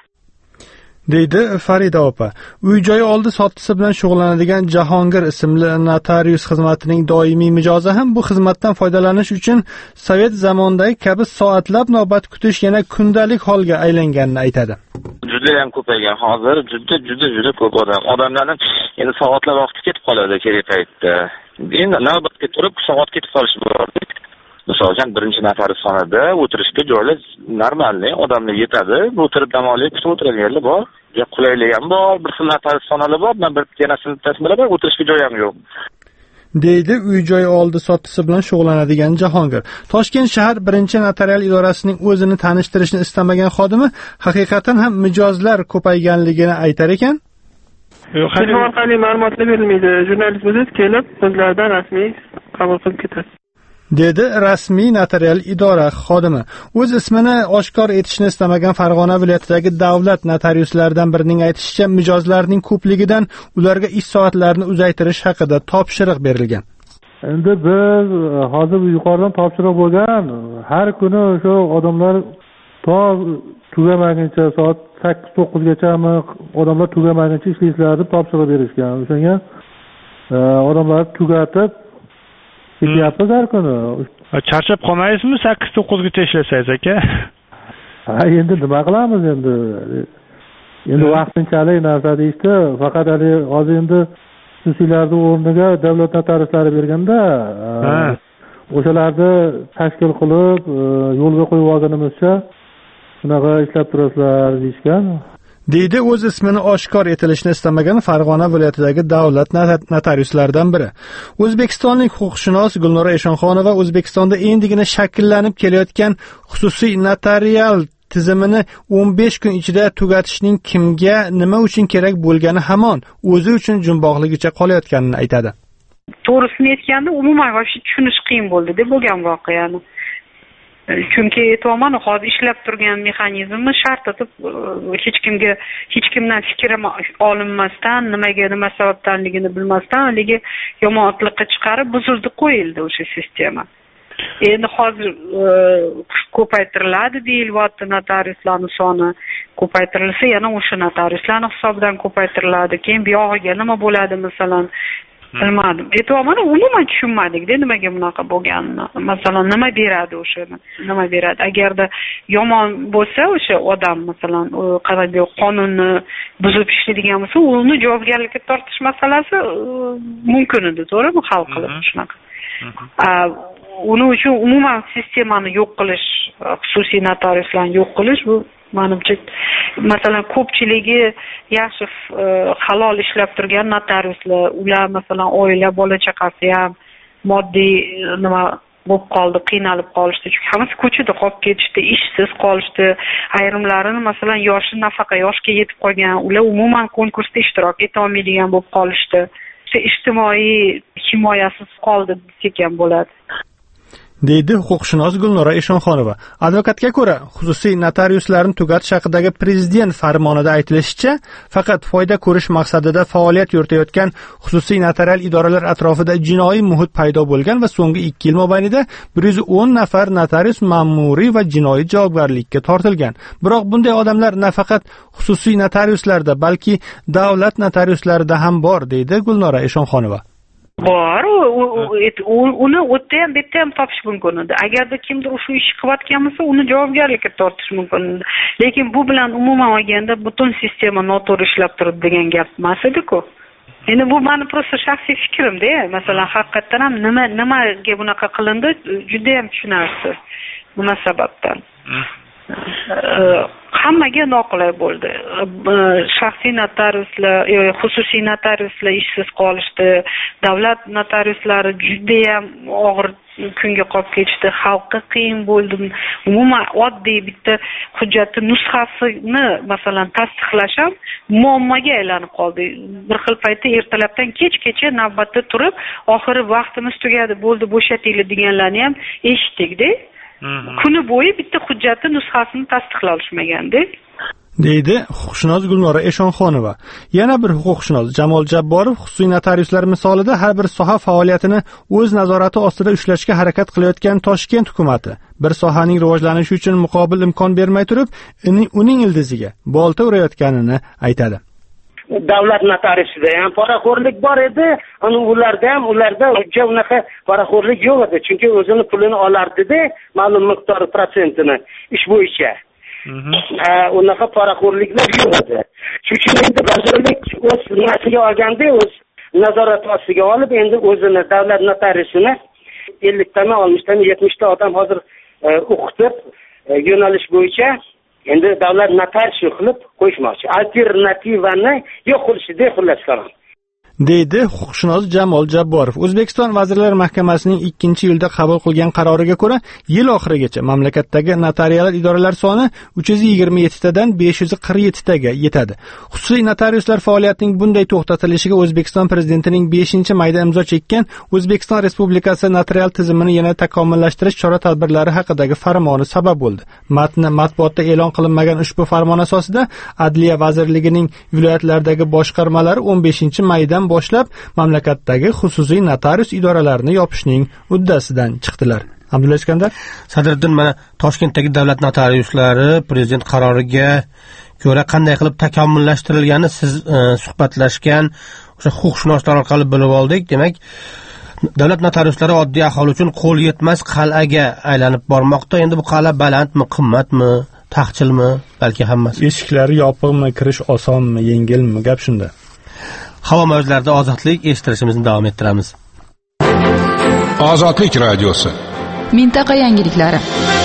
deydi Farida opa. Uy-joy oldi sottisi bilan shug'ullanadigan Jahongir ismli notarius xizmatining doimiy mijozi ham bu xizmatdan foydalanish uchun sovet zamonidagi kabi soatlab navbat kutish yana kundalik holga aylanganini aytadi. Juda ham ko'paygan. Hozir juda ko'p odamlarning endi soatlab vaqti ketib qoladi kerak paytda. Endi navbatga turib soat ketib qolishi bor. Misol uchun birinchi notariusxonada o'tirishga joylar normalniy odamlar yetadi. O'tirib dam olib kutib o'tiradiganlar bor. Qulaylik ham bor, bir xil notariusxonalar bor, bir yanasini tasdiqlab o'tirishga joy ham yo'q. deydi uy-joy oldi sottisi bilan shug'ullanadigan Jahongir. Toshkent shahar birinchi notarial idorasining o'zini tanishtirishni istamagan xodimi haqiqatan ham mijozlar ko'payganligini aytar ekan. Telefon orqali ma'lumotlar berilmaydi. Jurnalistimiz kelib, o'zlaridan rasmiy qabul qilib ketadi. dedi rasmiy notarial idora xodimi. O'z ismini oshkor etishni istamagan Farg'ona viloyatidagi davlat notariuslaridan birining aytishicha, mijozlarning ko'pligidan ularga ish soatlarini uzaytirish haqida topshiriq berilgan. Endi biz hozir yuqoridan topshiriq bo'lgan, har kuni o'sha odamlar to tugamaguncha soat 8-9 gachami odamlar tugamaguncha ishlayishlar deb topshiriq berishgan. O'shanga odamlar tugatib ketyapmiz har kuni. Charchab qolmaysizmi 8-9 gacha ishlasangiz aka? Ha, endi nima qilamiz endi? Endi vaqtinchalik narsa deyishdi. Faqat hozir endi xususiylarni o'rniga davlat notariuslari berganda, o'shalarni tashkil qilib, yo'lga qo'yib olganimizcha shunaqa ishlab turasizlar deyishgan. deydi o'z ismini oshkor etilishini istamagan Farg'ona viloyatidagi davlat notariuslaridan biri. O'zbekistonlik huquqshunos Gulnora Eshonxonova O'zbekistonda endigina shakllanib kelayotgan xususiy notarial tizimini 15 kun ichida tugatishning kimga, nima uchun kerak bo'lgani hamon o'zi uchun jumboqligicha qolayotganini aytadi. To'g'risini aytganda, umuman tushunish qiyin bo'ldi deb bo'lgan voqeani. Chunki aytmoqman, hozir ishlab turgan mexanizmni shart etib hech kimdan fikr olinmasdan, nima sababdanligini bilmasdan, haligi yomonlikqa chiqarib buzildi qo'yildi o'sha sistema. Endi hozir ko'paytiriladi deyilyapti notariuslarning soni. Ko'paytirilsa yana o'sha notariuslarning hisobidan ko'paytiriladi. Keyin bu yog'iga nima bo'ladi masalan? Bilmadim. Aytmoqman, umuman tushunmadik-da nimaga bunaqa bo'lganini. Masalan, nima beradi o'shani? Nima beradi? Agarda yomon bo'lsa o'sha odam, masalan, qanday qonunni buzib ishlaydigan bo'lsa, uni javobgarlikka tortish masalasi mumkin edi, to'g'rimi? Hal qilib shunaqa. Uning uchun umuman sistemani yo'q qilish, xususiy notariuslarni yo'q qilish bu menimcha, masalan, ko'pchiligi yaxshi halol ishlab turgan notariuslar, ular masalan oila, bola chaqasi ham moddiy nima bo'lib qoldi, qiynalib qolishdi. Chunki hammasi ko'chada qolib ketishdi, ishsiz qolishdi. Ayrimlarini masalan nafaqa yoshga yetib qolgan, ular umuman konkursda ishtirok eta olmaydigan bo'lib qolishdi. Ijtimoiy himoyasiz qoldi desak ham bo'ladi. deydi huquqshunos Gulnora Eshonxonova. Advokatga ko'ra, xususiy notariuslarni tugatish haqidagi prezident farmonida aytilishicha, faqat foyda ko'rish maqsadida faoliyat yuritayotgan xususiy notarial idoralar atrofida jinoiy muhit paydo bo'lgan va so'nggi 2 yil mobaynida 110 nafar notarius ma'muriy va jinoiy javobgarlikka tortilgan. Biroq bunday odamlar nafaqat xususiy notariuslarda, balki davlat notariuslarida ham bor, deydi Gulnora Eshonxonova. Bor, uni o'tda ham bitta ham topish mumkin edi. Agarda kimdir shu ishni qilayotgan bo'lsa, uni javobgarlikka tortish mumkin edi. Lekin bu bilan umuman olganda butun sistema noto'g'ri ishlab turibdi degan gap emas edi-ku. Endi bu meni prosta shaxsiy fikrimda, masalan, haqiqatan ham nimaga bunaqa qilindi, juda ham tushunarsiz. Nima sababdan? hammaga noqulay bo'ldi. Shaxsiy notariuslar, xususiy notariuslar ishsiz qolishdi. Davlat notariuslari juda ham og'ir kunga qolib ketishdi. Xalqqa qiyin bo'ldi. Umuman oddiy bitta hujjatning nusxasini masalan tasdiqlash ham muammoga aylanib qoldi. Bir xil paytda ertalabdan kechgacha navbatda turib, oxiri vaqtimiz tugadi, bo'ldi bo'shatinglar deganlarni ham eshitdik-da. Kuni bo'yi bitta hujjatning nusxasini tasdiqlay olishmaganda. deydi huquqshunos Gulnora Eshonxonova. Yana bir huquqshunos Jamol Jabborov xususiy notariuslar misolida har bir soha faoliyatini o'z nazorati ostida ushlashga harakat qilayotgan Toshkent hukumatı bir sohaning rivojlanishi uchun muqobil imkon bermay turib, uning ildiziga bolta urayotganini aytadi. Davlat notariusida ham poraxo'rlik bor edi, ularda hujja unaqa poraxo'rlik yo'q edi, chunki o'zini pulini olardi-da, ma'lum miqdor prosentini ish bo'yicha. Unaqa poraxo'rliklar yo'q edi. Shuning uchun endi vazirlik o'z nasiga olganda, o'z nazorat ostiga olib, endi o'zini davlat notariusini 50 tani, 60 tani, 70 ta odam hozir o'qitib, yo'nalish bo'yicha endi davlat notariusi qilib qo'yishmoqchi. Alternativani yo'q qilishda xullas qalam. deydi huquqshunos Jamol Jabborov. O'zbekiston Vazirlar Mahkamasining 2-yilda qabul qilgan qaroriga ko'ra, yil oxirigacha mamlakatdagi notarial idoralar soni 327 tadan 547 taga yetadi. Xususiy notariuslar faoliyatining bunday to'xtatilishiga O'zbekiston Prezidentining 5-mayda imzo chekkan O'zbekiston Respublikasi notarial tizimini yana takomillashtirish chora-tadbirlari haqidagi farmoni sabab bo'ldi. Matni matbuotda e'lon qilinmagan ushbu farmon asosida Adliya vazirligining viloyatlardagi boshqarmalari 15-maydan boshlab mamlakatdagi xususiy notarius idoralarini yopishning uddasidan chiqdilar. Abdulla Iskandar, Sadriddin, mana Toshkentdagi davlat notariuslari prezident qaroriga ko'ra qanday qilib takomillashtirilgani siz suhbatlashgan o'sha huquqshunoslar orqali bilib oldik. Demak, davlat notariuslari oddiy aholi uchun qo'l yetmas qal'aga aylanib bormoqda. Endi bu qal'a balandmi, qimmatmi, taxchilmi, balki hammasi? Eshiklari yopiqmi, kirish osonmi, yengilmi, gap shunda. Havo mavjlarida ozodlik eshittirishimizni davom ettiramiz. Ozodlik radiosi. Mintaqa yangiliklari.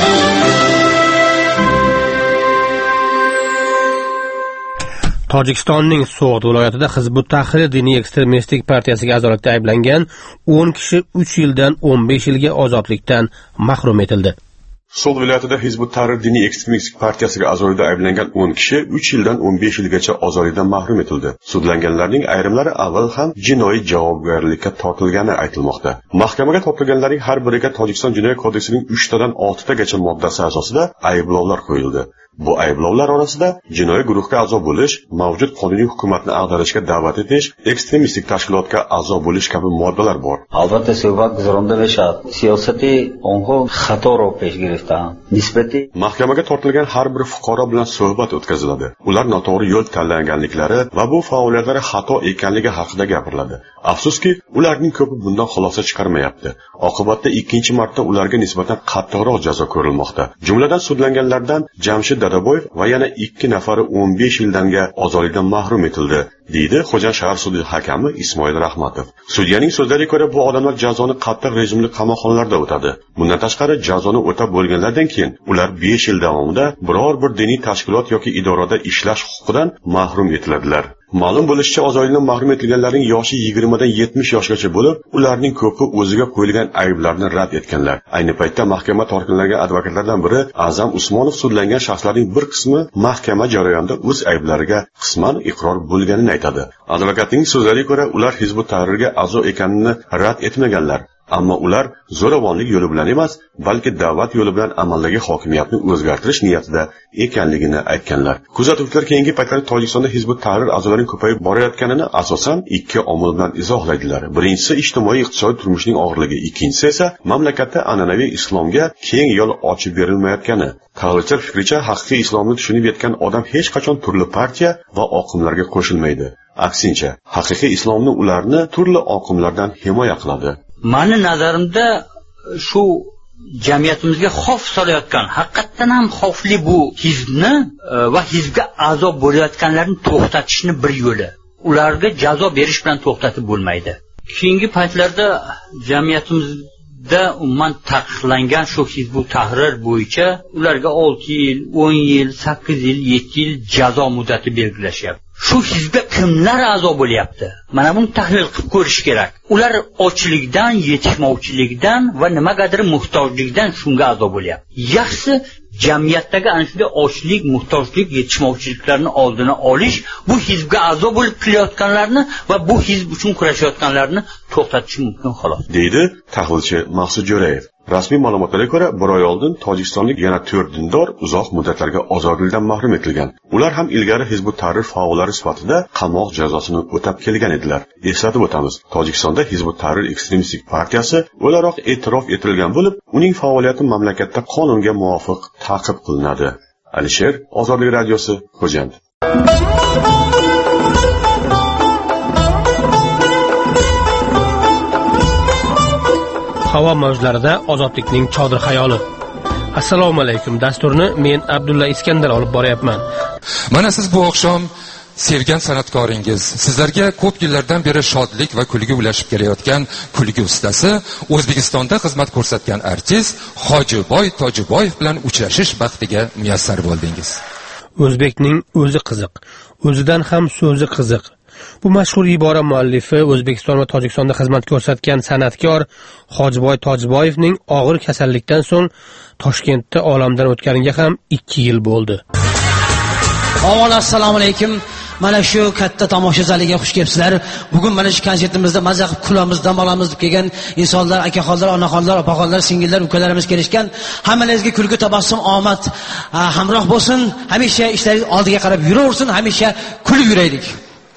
Tojikistonning So'g'd viloyatida Hizbut Tahrir diniy ekstremistik partiyasiga a'zolikda ayblangan 10 kishi 3 yildan 15 yilga ozodlikdan mahrum etildi. So'g'd viloyatida Hizbut Tahrir diniy ekstremistik partiyasiga a'zolikda ayblangan 10 kishi 3 yildan 15 yilgacha ozodlikdan mahrum etildi. Sudlanganlarning ayrimlari avval ham jinoiy javobgarlikka tortilgani aytilmoqda. Mahkamaga tortilganlarning har biriga Tojikiston Jinoyat kodeksining 3 tadan 6 tagacha moddasi asosida ayblovlar qo'yildi. Bu ayblovlar orasida jinoiy guruhga a'zo bo'lish, mavjud qonuniy hukumatni ag'darishga da'vat etish, ekstremistik tashkilotga a'zo bo'lish kabi moddalar bor. Albatta, suhbat guzronda beshad. Siyosati onho xato ro pesh giriftan. Nisbati mahkamaga tortilgan har bir fuqaro bilan suhbat o'tkaziladi. Ular noto'g'ri yo'l tanlaganliklari va bu faoliyatlari xato ekanligi haqida gapiriladi. Afsuski, ularning ko'pi bundan xulosa chiqarmayapti. Oqibatda ikkinchi marta ularga nisbatan qattiqroq jazo ko'rilmoqda. Jumladan sudlanganlardan Jamshid Dadaboyev va yana 2 nafari 15 yildanga ozodlikdan mahrum etildi, deydi Xo'jand shahar sudi hakami Ismoil Rahmatov. Sudyaning so'zlariga ko'ra, bu odamlar jazoni qattiq rejimli qamoqxonalarda o'tadi. Bundan tashqari, jazoni o'tab bo'lganlardan keyin ular 5 yil davomida biror bir diniy tashkilot yoki idorada ishlash huquqidan mahrum etiladilar. Ma'lum bo'lishicha, ozodlikdan mahrum etilganlarning yoshi 20 dan 70 yoshgacha bo'lib, ularning ko'pi o'ziga qo'yilgan ayblarni rad etganlar. Ayni paytda mahkama tortqilangan advokatlardan biri Azam Usmonov sudlangan shaxslarning bir qismi mahkama jarayonida o'z ayblariga qisman iqror bo'lganini aytadi. Advokatning so'zlariga ko'ra, ular Hizbut Tahrirga a'zo ekanini rad etmaganlar. Ammo ular zo'ravonlik yo'li bilan emas, balki da'vat yo'li bilan amaldagi hokimiyatni o'zgartirish niyatida ekanligini aytganlar. Kuzatuvchilar keyingi paytlarda Tojikistonda Hizbut Tahrir a'zolarining ko'payib borayotganini asosan 2 omil bilan izohlaydilar. Birinchisi ijtimoiy-iqtisodiy turmushning og'irligi, ikkinchisi esa mamlakatda an'anaviy islomga keng yo'l ochib berilmayotgani. Tahlilchilar fikricha, haqiqiy islomni tushunib yetgan odam hech qachon turli partiya va oqimlarga qo'shilmaydi. Aksincha, haqiqiy islomni ularni turli oqimlardan himoya qiladi. Mani nazarimda shu jamiyatimizga xavf solayotgan, haqiqatan ham xavfli bu hizbni va hizbga a'zo bo'layotganlarni to'xtatishni bir yo'li. Ularga jazo berish bilan to'xtatib bo'lmaydi. Keyingi paytlarda jamiyatimiz da umuman taqiqlangan shu Hizb ut-Tahrir bo'yicha ularga 6 yil, 10 yil, 8 yil, 7 yil jazo muddati belgilashyapti. Shu hizbga kimlar a'zo bo'lyapti? Mana buni tahlil qilib ko'rish kerak. Ular ochlikdan, yetishmovchilikdan va nimagadir muhtojlikdan shunga a'zo bo'lyapti. Yaxshisi jamiyatdagi ana shunday ochlik, muhtojlik, yetishmovchiliklarni oldini olish, bu hizbga a'zo bo'lib kelayotganlarni va bu hizb uchun kurashayotganlarni to'xtatish mumkin xolos. Deydi tahlilchi Maqsud Jo'rayev. Rasmiy ma'lumotlarga ko'ra, bir oy oldin Tojikistonlik yana 4 dindor uzoq muddatlarga ozodlikdan mahrum etilgan. Ular ham ilgari Hizb ut-Tahrir faollari sifatida qamoq jazosini o'tab kelgan edilar. Eslatib o'tamiz, Tojikistonda Hizb ut-Tahrir ekstremistik partiyasi o'laroq e'tirof etilgan bo'lib, uning faoliyati mamlakatda qonunga muvofiq ta'qib qilinadi. Alisher, Ozodlik radiosi, Xo'jand. Havo mavjlarida ozodlikning chodir xayoli. Assalomu alaykum. Dasturni men Abdulla Iskandar olib boryapman. Mana siz bu oqshom sevgan san'atkoringiz, sizlarga ko'p yillardan beri shodlik va kulgi ulashib kelayotgan kulgi ustasi, O'zbekistonda xizmat ko'rsatgan artist Hojiboy Tojiboyev bilan uchrashish baxtiga muyassar bo'ldingiz. O'zbekning o'zi qiziq, o'zidan ham so'zi qiziq. Bu mashhur ibora muallifi O'zbekiston va Tojikistonda xizmat ko'rsatgan san'atkor Hojiboy Tojiboyevning og'ir kasallikdan so'ng Toshkentda olamdan o'tganiga ham 2 yil bo'ldi. Avvalo assalomu alaykum. Mana shu katta tomosha zaliga xush kelibsizlar. Bugun mana shu konsertimizda maza qilib kulamiz, dam olamiz deb kelgan insonlar, akaxonlar, onaxonlar, opaxonlar, singillar, ukalarimiz kelishgan. Hammangizga kulgu, tabassum, omad hamroh bo'lsin. Hamisha ishlaringiz oldiga qarab yuraversin, hamisha kulib yuraylik.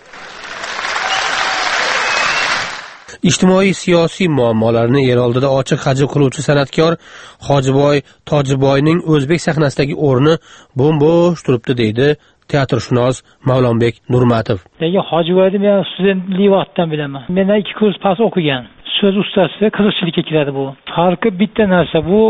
Ijtimoiy siyosiy muammolarni yer oldida ochiq hajv qiluvchi san'atkor Hojiboy Tojiboyning o'zbek sahnasidagi o'rni bo'm-bo'sh turibdi deydi teatrshunos Mavlonbek Nurmatov. Lekin Hojiboyni men studentlik vaqtdan bilaman. Mendan 2 kurs pas o'qigan. So'z ustasi, qiziqchilikka kiradi bu. Farqi bitta narsa, bu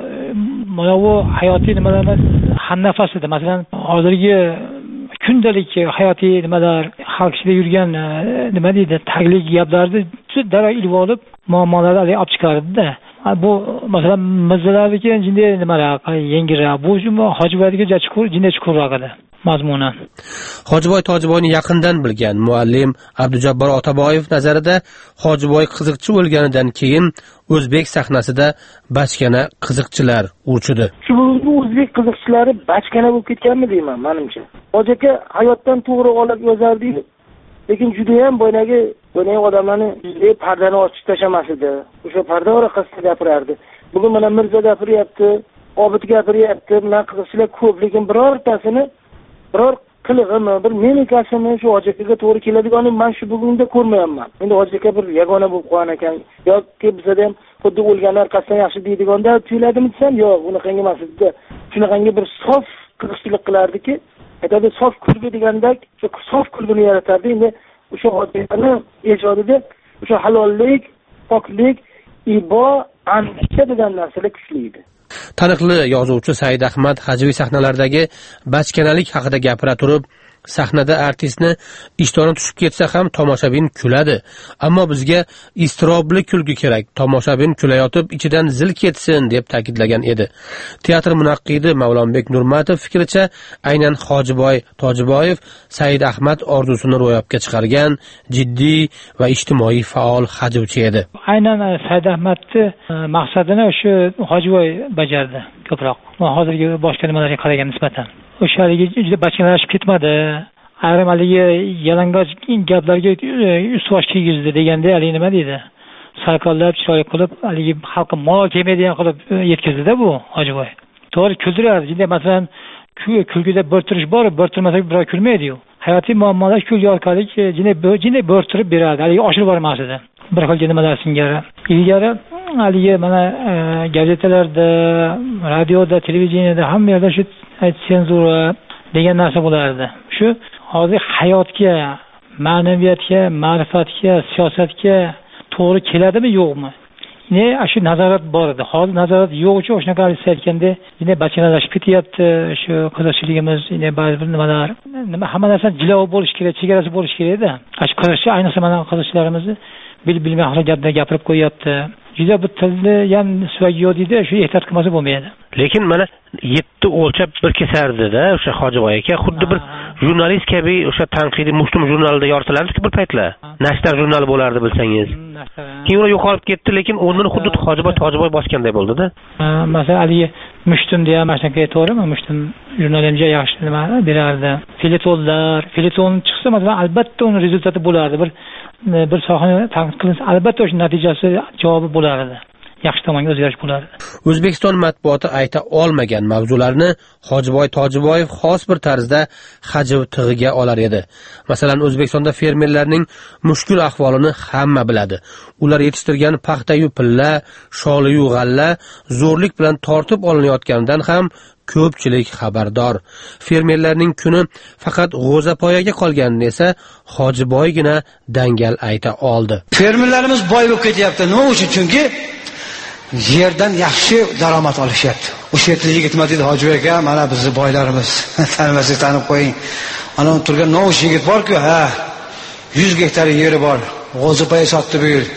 mana bu hayotiy nimalarni hamnafas edi. Masalan, hozirgi kundalik hayotiy nimalar, xalq ichida yurgan nima deydi, taglik gaplarni darrov ilib olib, muammolarni olib chiqardi-da. Bu masalan mizzalardagi jinday nimalar, yengilroq. Bu Hojiboydagi jinday chuqurroq edi mazmunan. Hojiboy Tojiboyni yaqindan bilgan muallim Abdujabbor Otaboyev nazarida Hojiboy qiziqchi bo'lganidan keyin o'zbek sahnasida bachkana qiziqchilar urchidi. Shu bugungi o'zbek qiziqchilari bachkana bo'lib ketganmi deyman, menimcha. Hoji aka hayotdan to'g'ri olib yozardi, lekin juda ham boyagi odamlarni yuziga pardani ochib tashlamas edi. O'sha parda orqasida gapirardi. Bugun mana Mirzo gapiryapti, Obid gapiryapti, men qiziqchilar ko'p, lekin birortasini biror qilig'imi, bir mimikasini shu Hoji akaga to'g'ri keladiganini men shu bugunda ko'rmayapman. Endi Hoji aka bir yagona bo'lib qolgan ekan, yoki bizda ham xuddi o'lganlar qasdan yaxshi deydiganda tuyuladimi desam, yo'q, unaqangi emas edi. Shunaqangi bir sof qiziqchilik qilardiki, aytadi sof kulgi degandek, shu sof kulgini yaratardi. Endi o'sha Hoji akani ijodida o'sha halollik, poklik, ibo, andisha degan narsalar kuchli edi. Taniqli yozuvchi Said Ahmad hajviy sahnalardagi bachkanalik haqida gapira turib, sahnada artistni ishtoni tushib ketsa ham tomoshabin kuladi, ammo bizga iztirobli kulgi kerak, tomoshabin kulayotib ichidan zil ketsin deb ta'kidlagan edi. Teatr munaqqidi Mavlonbek Nurmatov fikricha, aynan Hojiboy Tojiboyev Said Ahmad orzusini ro'yobga chiqargan jiddiy va ijtimoiy faol hajvchi edi. Aynan Said Ahmadning maqsadini shu Hojiboy bajardi ko'proq. Hozirgi boshqa nimalarga qaragan nisbatan. O'shaligi juda bachkanalashib ketmadi. Ayrim haligi yalang'och gaplarga ust-bosh kiygizdi deganda haligi nima deydi? Sarkollab, chiroyli qilib, haligi xalqqa mol kelmaydigan qilib yetkazdi-da bu Hojiboy. To'g'ri kuldiradi. Jinday masalan kulgida bo'rtirish bor, bo'rtirmasak birov kulmaydi-yu. Hayotiy muammolar kulgi orqali jinday bo'rtirib beradi. Haligi oshirib bormas edi. Bir xil nimalar singari. Ilgari haligi mana gazetalarda, radioda, televideniyada hamma yerda shu senzura degan narsa bo'lardi. Shu hozir hayotga, ma'naviyatga, ma'rifatga, siyosatga to'g'ri keladimi, yo'qmi? Shu nazorat bor edi. Hozir nazorat yo'q uchun shunaqa aytganda, yine bachkanalashib ketyapti. Shu qiziqchiligimiz, yine ba'zi bir nimalar, hamma narsa jilov bo'lish kerak, chegarasi bo'lish kerak-da. Shu qiziqchi, ayniqsa mana qiziqchilarimizni bilmay gapda gapirib qo'yapti. juda bir tilni ham suyak yo'q deydi, shu ehtiyot qilmasa bo'lmaydi. Lekin mana 7 o'lchab bir kesardida o'sha Hojiboy aka xuddi bir jurnalist kabi o'sha tanqidiy Mushtum jurnalida yoritilardi bir paytlar. Nashtar jurnali bo'lardi bilsangiz. Keyin ular yo'qolib ketdi, lekin o'rnini xuddi Hojiboy Tojiboy bosganday bo'ldi-da. Masalan, haligi Mushtumda ham mashaka to'g'rimi? Mushtum jurnali ham yaxshi nima berardi. Feleton chiqsa, masalan, albatta uni rezultati bo'lardi. Bir sohani tanqid qilinsa, albatta o'sha natijasi javobi bo'lardi. Yaxshi tomonga o'zgarish bo'lardi. O'zbekiston matbuoti ayta olmagan mavzularni Hojiboy Tojiboyev xos bir tarzda hajiv tig'iga olar edi. Masalan, O'zbekistonda fermerlarning mushkul ahvolini hamma biladi. Ular yetishtirgan paxta-yu pilla, sholi-yu g'alla zo'rlik bilan tortib olinayotganidan ham ko'pchilik xabardor. Fermerlarning kuni faqat g'o'zapoyaga qolganini esa Hojiboygina dangal ayta oldi. Fermerlarimiz boy bo'lib ketyapti. Nima uchun? Chunki yerdan yaxshi daromad olishyapti. O'sha yerda yigitma dedi Hojiboy aka, mana bizni boylarimiz, tanimasak tanib qo'ying. Ana turgan no'sh yigit bor-ku, 100 gektar yeri bor. G'o'zapoya sotdi bu yil.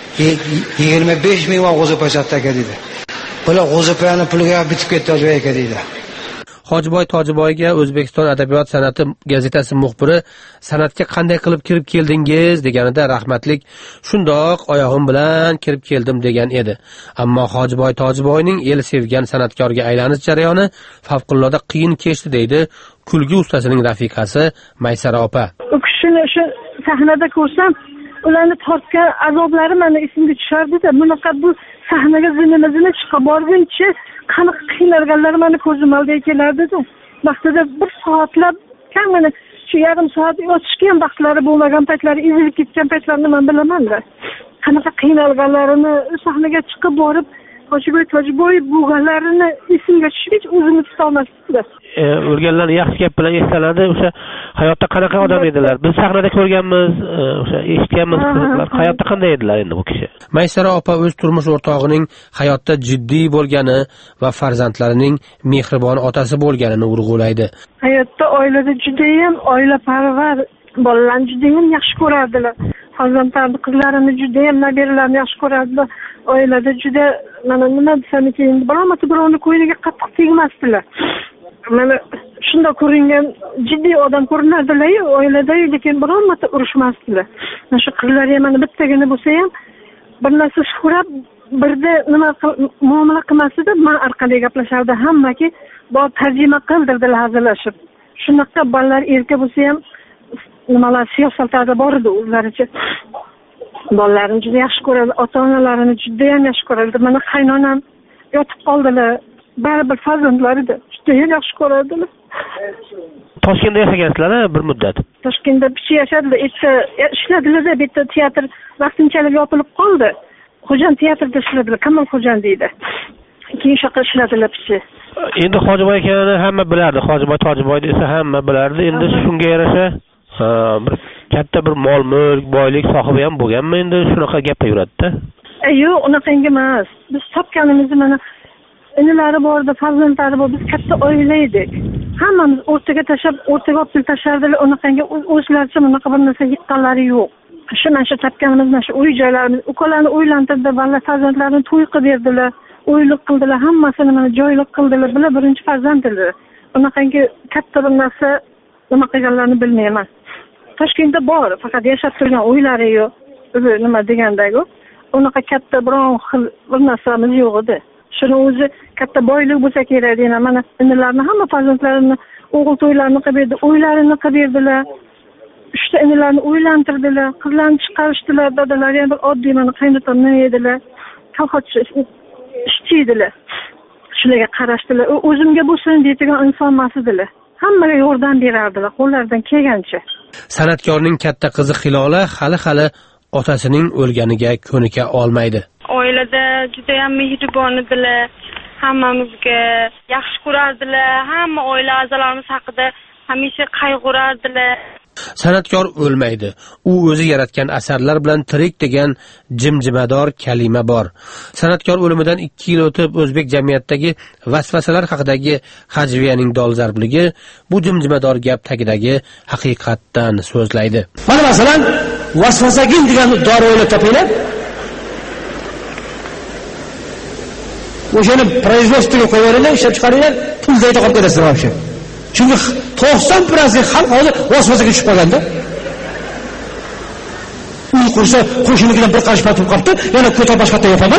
25 ming g'o'zapoya sotdi aka dedi. Bular g'o'zapoyani puliga bitib ketdi Hojiboy aka dedi. Hojiboy Tojiboyga O'zbekiston adabiyot san'ati gazetasi muxbiri san'atga qanday qilib kirib keldingiz deganida rahmatlik shundoq oyog'im bilan kirib keldim degan edi. Ammo Hojiboy Tojiboyning el sevgan san'atkorga aylanish jarayoni favqulodda qiyin kechdi deydi kulgi ustasining rafiqasi Maysara opa. U kishini shu sahnada ko'rsam, ularni tortgan azoblari meni esimga tushardi-da, bunaqa bu sahnaga zinimizini chiqib borguncha qanaqa qiynalganlari meni ko'zim oldiga kelardi-da. Vaqtida bir soatlab, kamina shu yarim soat yotishga ham vaqtlari bo'lmagan paytlari, ezilib ketgan paytlarini men bilaman-da. Qanaqa qiynalganlarini sahnaga chiqib borib, Hojiboy Tojiboy bo'lganlarini esimga tushgach o'zimni tuta olmasdim. O'lganlarni yaxshi gap bilan eslanadi. O'sha hayotda qanaqa odam edilar? Biz sahnada ko'rganmiz, o'sha eshitganmiz, hayotda qanday edilar endi bu kishi? Maysara opa o'z turmush o'rtog'ining hayotda jiddiy bo'lgani va farzandlarining mehribon otasi bo'lganini urg'ulaydi. Hayotda oilada juda ham oilaparvar, bolalarni juda ham yaxshi ko'rardilar. Farzandlarni, qizlarini juda ham, nabiralarini yaxshi ko'rardilar. Oilada juda, mana nima desam ekan, birovni ko'yliga qattiq tegmasdilar. Mana shunda ko'ringan jiddiy odam ko'rinardilar-ku oilada, lekin biror marta urushmasdilar. Mana shu qizlar ham mana bittagina bo'lsa ham bir narsa so'rab, birda nima muomala qilmasdi-da, men orqali gaplashardi. Hammaki bor tarjima qildirdilar hazillashib. Shunaqa bolalar erka bo'lsa ham nimalar siyosatlarda bor edi o'zlaricha. Bolalarini juda yaxshi ko'radi, ota-onalarini juda ham yaxshi ko'radi. Mana qaynonam yotib qoldilar. Baribir farzandlari edi. Juda ham yaxshi ko'radilar. Toshkentda yashagansizlar bir muddat. Toshkentda bitta yashadilar, ishladilar-da, bitta teatr vaqtinchalik yopilib qoldi. Xo'jan teatrida ishladilar, Kamol Xo'jan deydi. Keyin shaqa ishladilar bitta. Endi Hojiboy akani hamma bilardi, Hojiboy Tojiboyni esa hamma bilardi. Endi shunga yarasha bir katta bir mol-mulk, boylik sohibi ham bo'lganmi? Endi shunaqa gaplar yuradi-da. Yo'q, unaqangi emas. Biz topganimizni mana inilari bordi, farzandlari bor, biz katta oila edik. Hammamiz o'rtaga olib tashardilar, unaqangi o'zlaricha bunaqa bir narsa yiqqanlari yo'q. Mana shu topganimiz, mana shu uy joylarimiz, ukalarni uylantirdi, balla farzandlarini to'y qilib berdilar, uylik qildilar, hammasini mana joylik qildilar. Bular birinchi farzandlar. Unaqangi katta bir narsa nima qilganlarini bilmayman. Toshkentda bor, faqat yashab turgan uylari yo'q. Nima degandagi, unaqa katta biron xil bir narsamiz yo'q edi. Shuni o'zi katta boylik bo'lsa kerak deyman. Mana inilarni hamma farzandlarini o'g'il to'ylarini qilib berdi, uylarini qilib berdilar. 3 ta inilarni uylantirdilar, qizlarni chiqarishdilar, dadalari ham bir oddiy mana qaynotamni edilar. Kolxozchi ishchiydilar. Shularga qarashdilar. O'zimga bo'lsin deydigan inson emas edilar. Hammaga yordam berardilar, qo'llaridan kelgancha. San'atkorning katta qizi Hilola hali otasining o'lganiga ko'nika olmaydi. Oilada juda ham mehribon edilar, hammamizga yaxshi ko'rardilar, hamma oila a'zolarimiz haqida hamisha qayg'urardilar. San'atkor o'lmaydi. U o'zi yaratgan asarlar bilan tirik degan jimjimador kalima bor. San'atkor o'limidan 2 yil o'tib o'zbek jamiyatidagi vasvasalar haqidagi Hajviyaning dolzarbligi bu jimjimador gap tagidagi haqiqatdan so'zlaydi. Mana masalan, vasvasagin degan dori o'ylab topinglar. o'shani производствоga qo'yaveringlar, ishlab chiqaringlar, pul deydi qolib ketasizlar вообще. Chunki 90% xalq hozir vosvasaga tushib qolganda. Uy qursa, qo'shinikidan bir qarish pul qopdi, yana ko'tar boshqatda yo'qaman.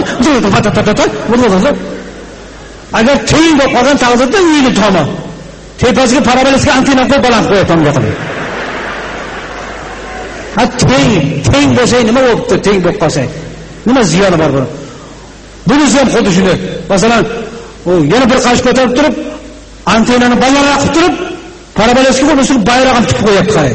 Agar teng bo'lib qolgan taqdirda uyni tomon tepasiga parabolisga antena qo'yib baland qo'yapman yoqadi. Ha teng bo'lsa nima bo'libdi? Teng bo'lib qolsa nima ziyoni bor buni? Bunisi ham xuddi shunday. Masalan, u yana bir qarish ko'tarib turib, antenani balandroq qilib turib, parabolisga bo'lsa bayrog'ini tikib qo'yapti qarang.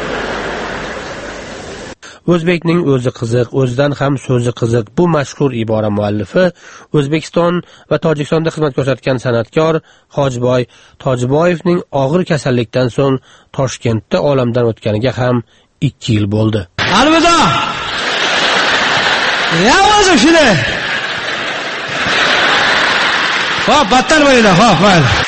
O'zbekning o'zi qiziq, o'zidan ham so'zi qiziq. Bu mashhur ibora muallifi O'zbekiston va Tojikistonda xizmat ko'rsatgan san'atkor Hojiboy Tojiboyevning og'ir kasallikdan so'ng Toshkentda olamdan o'tganiga ham 2 yil bo'ldi. Alvido. Ya o'zi shunday. Xo'p, battar bo'linglar, xo'p, mayli.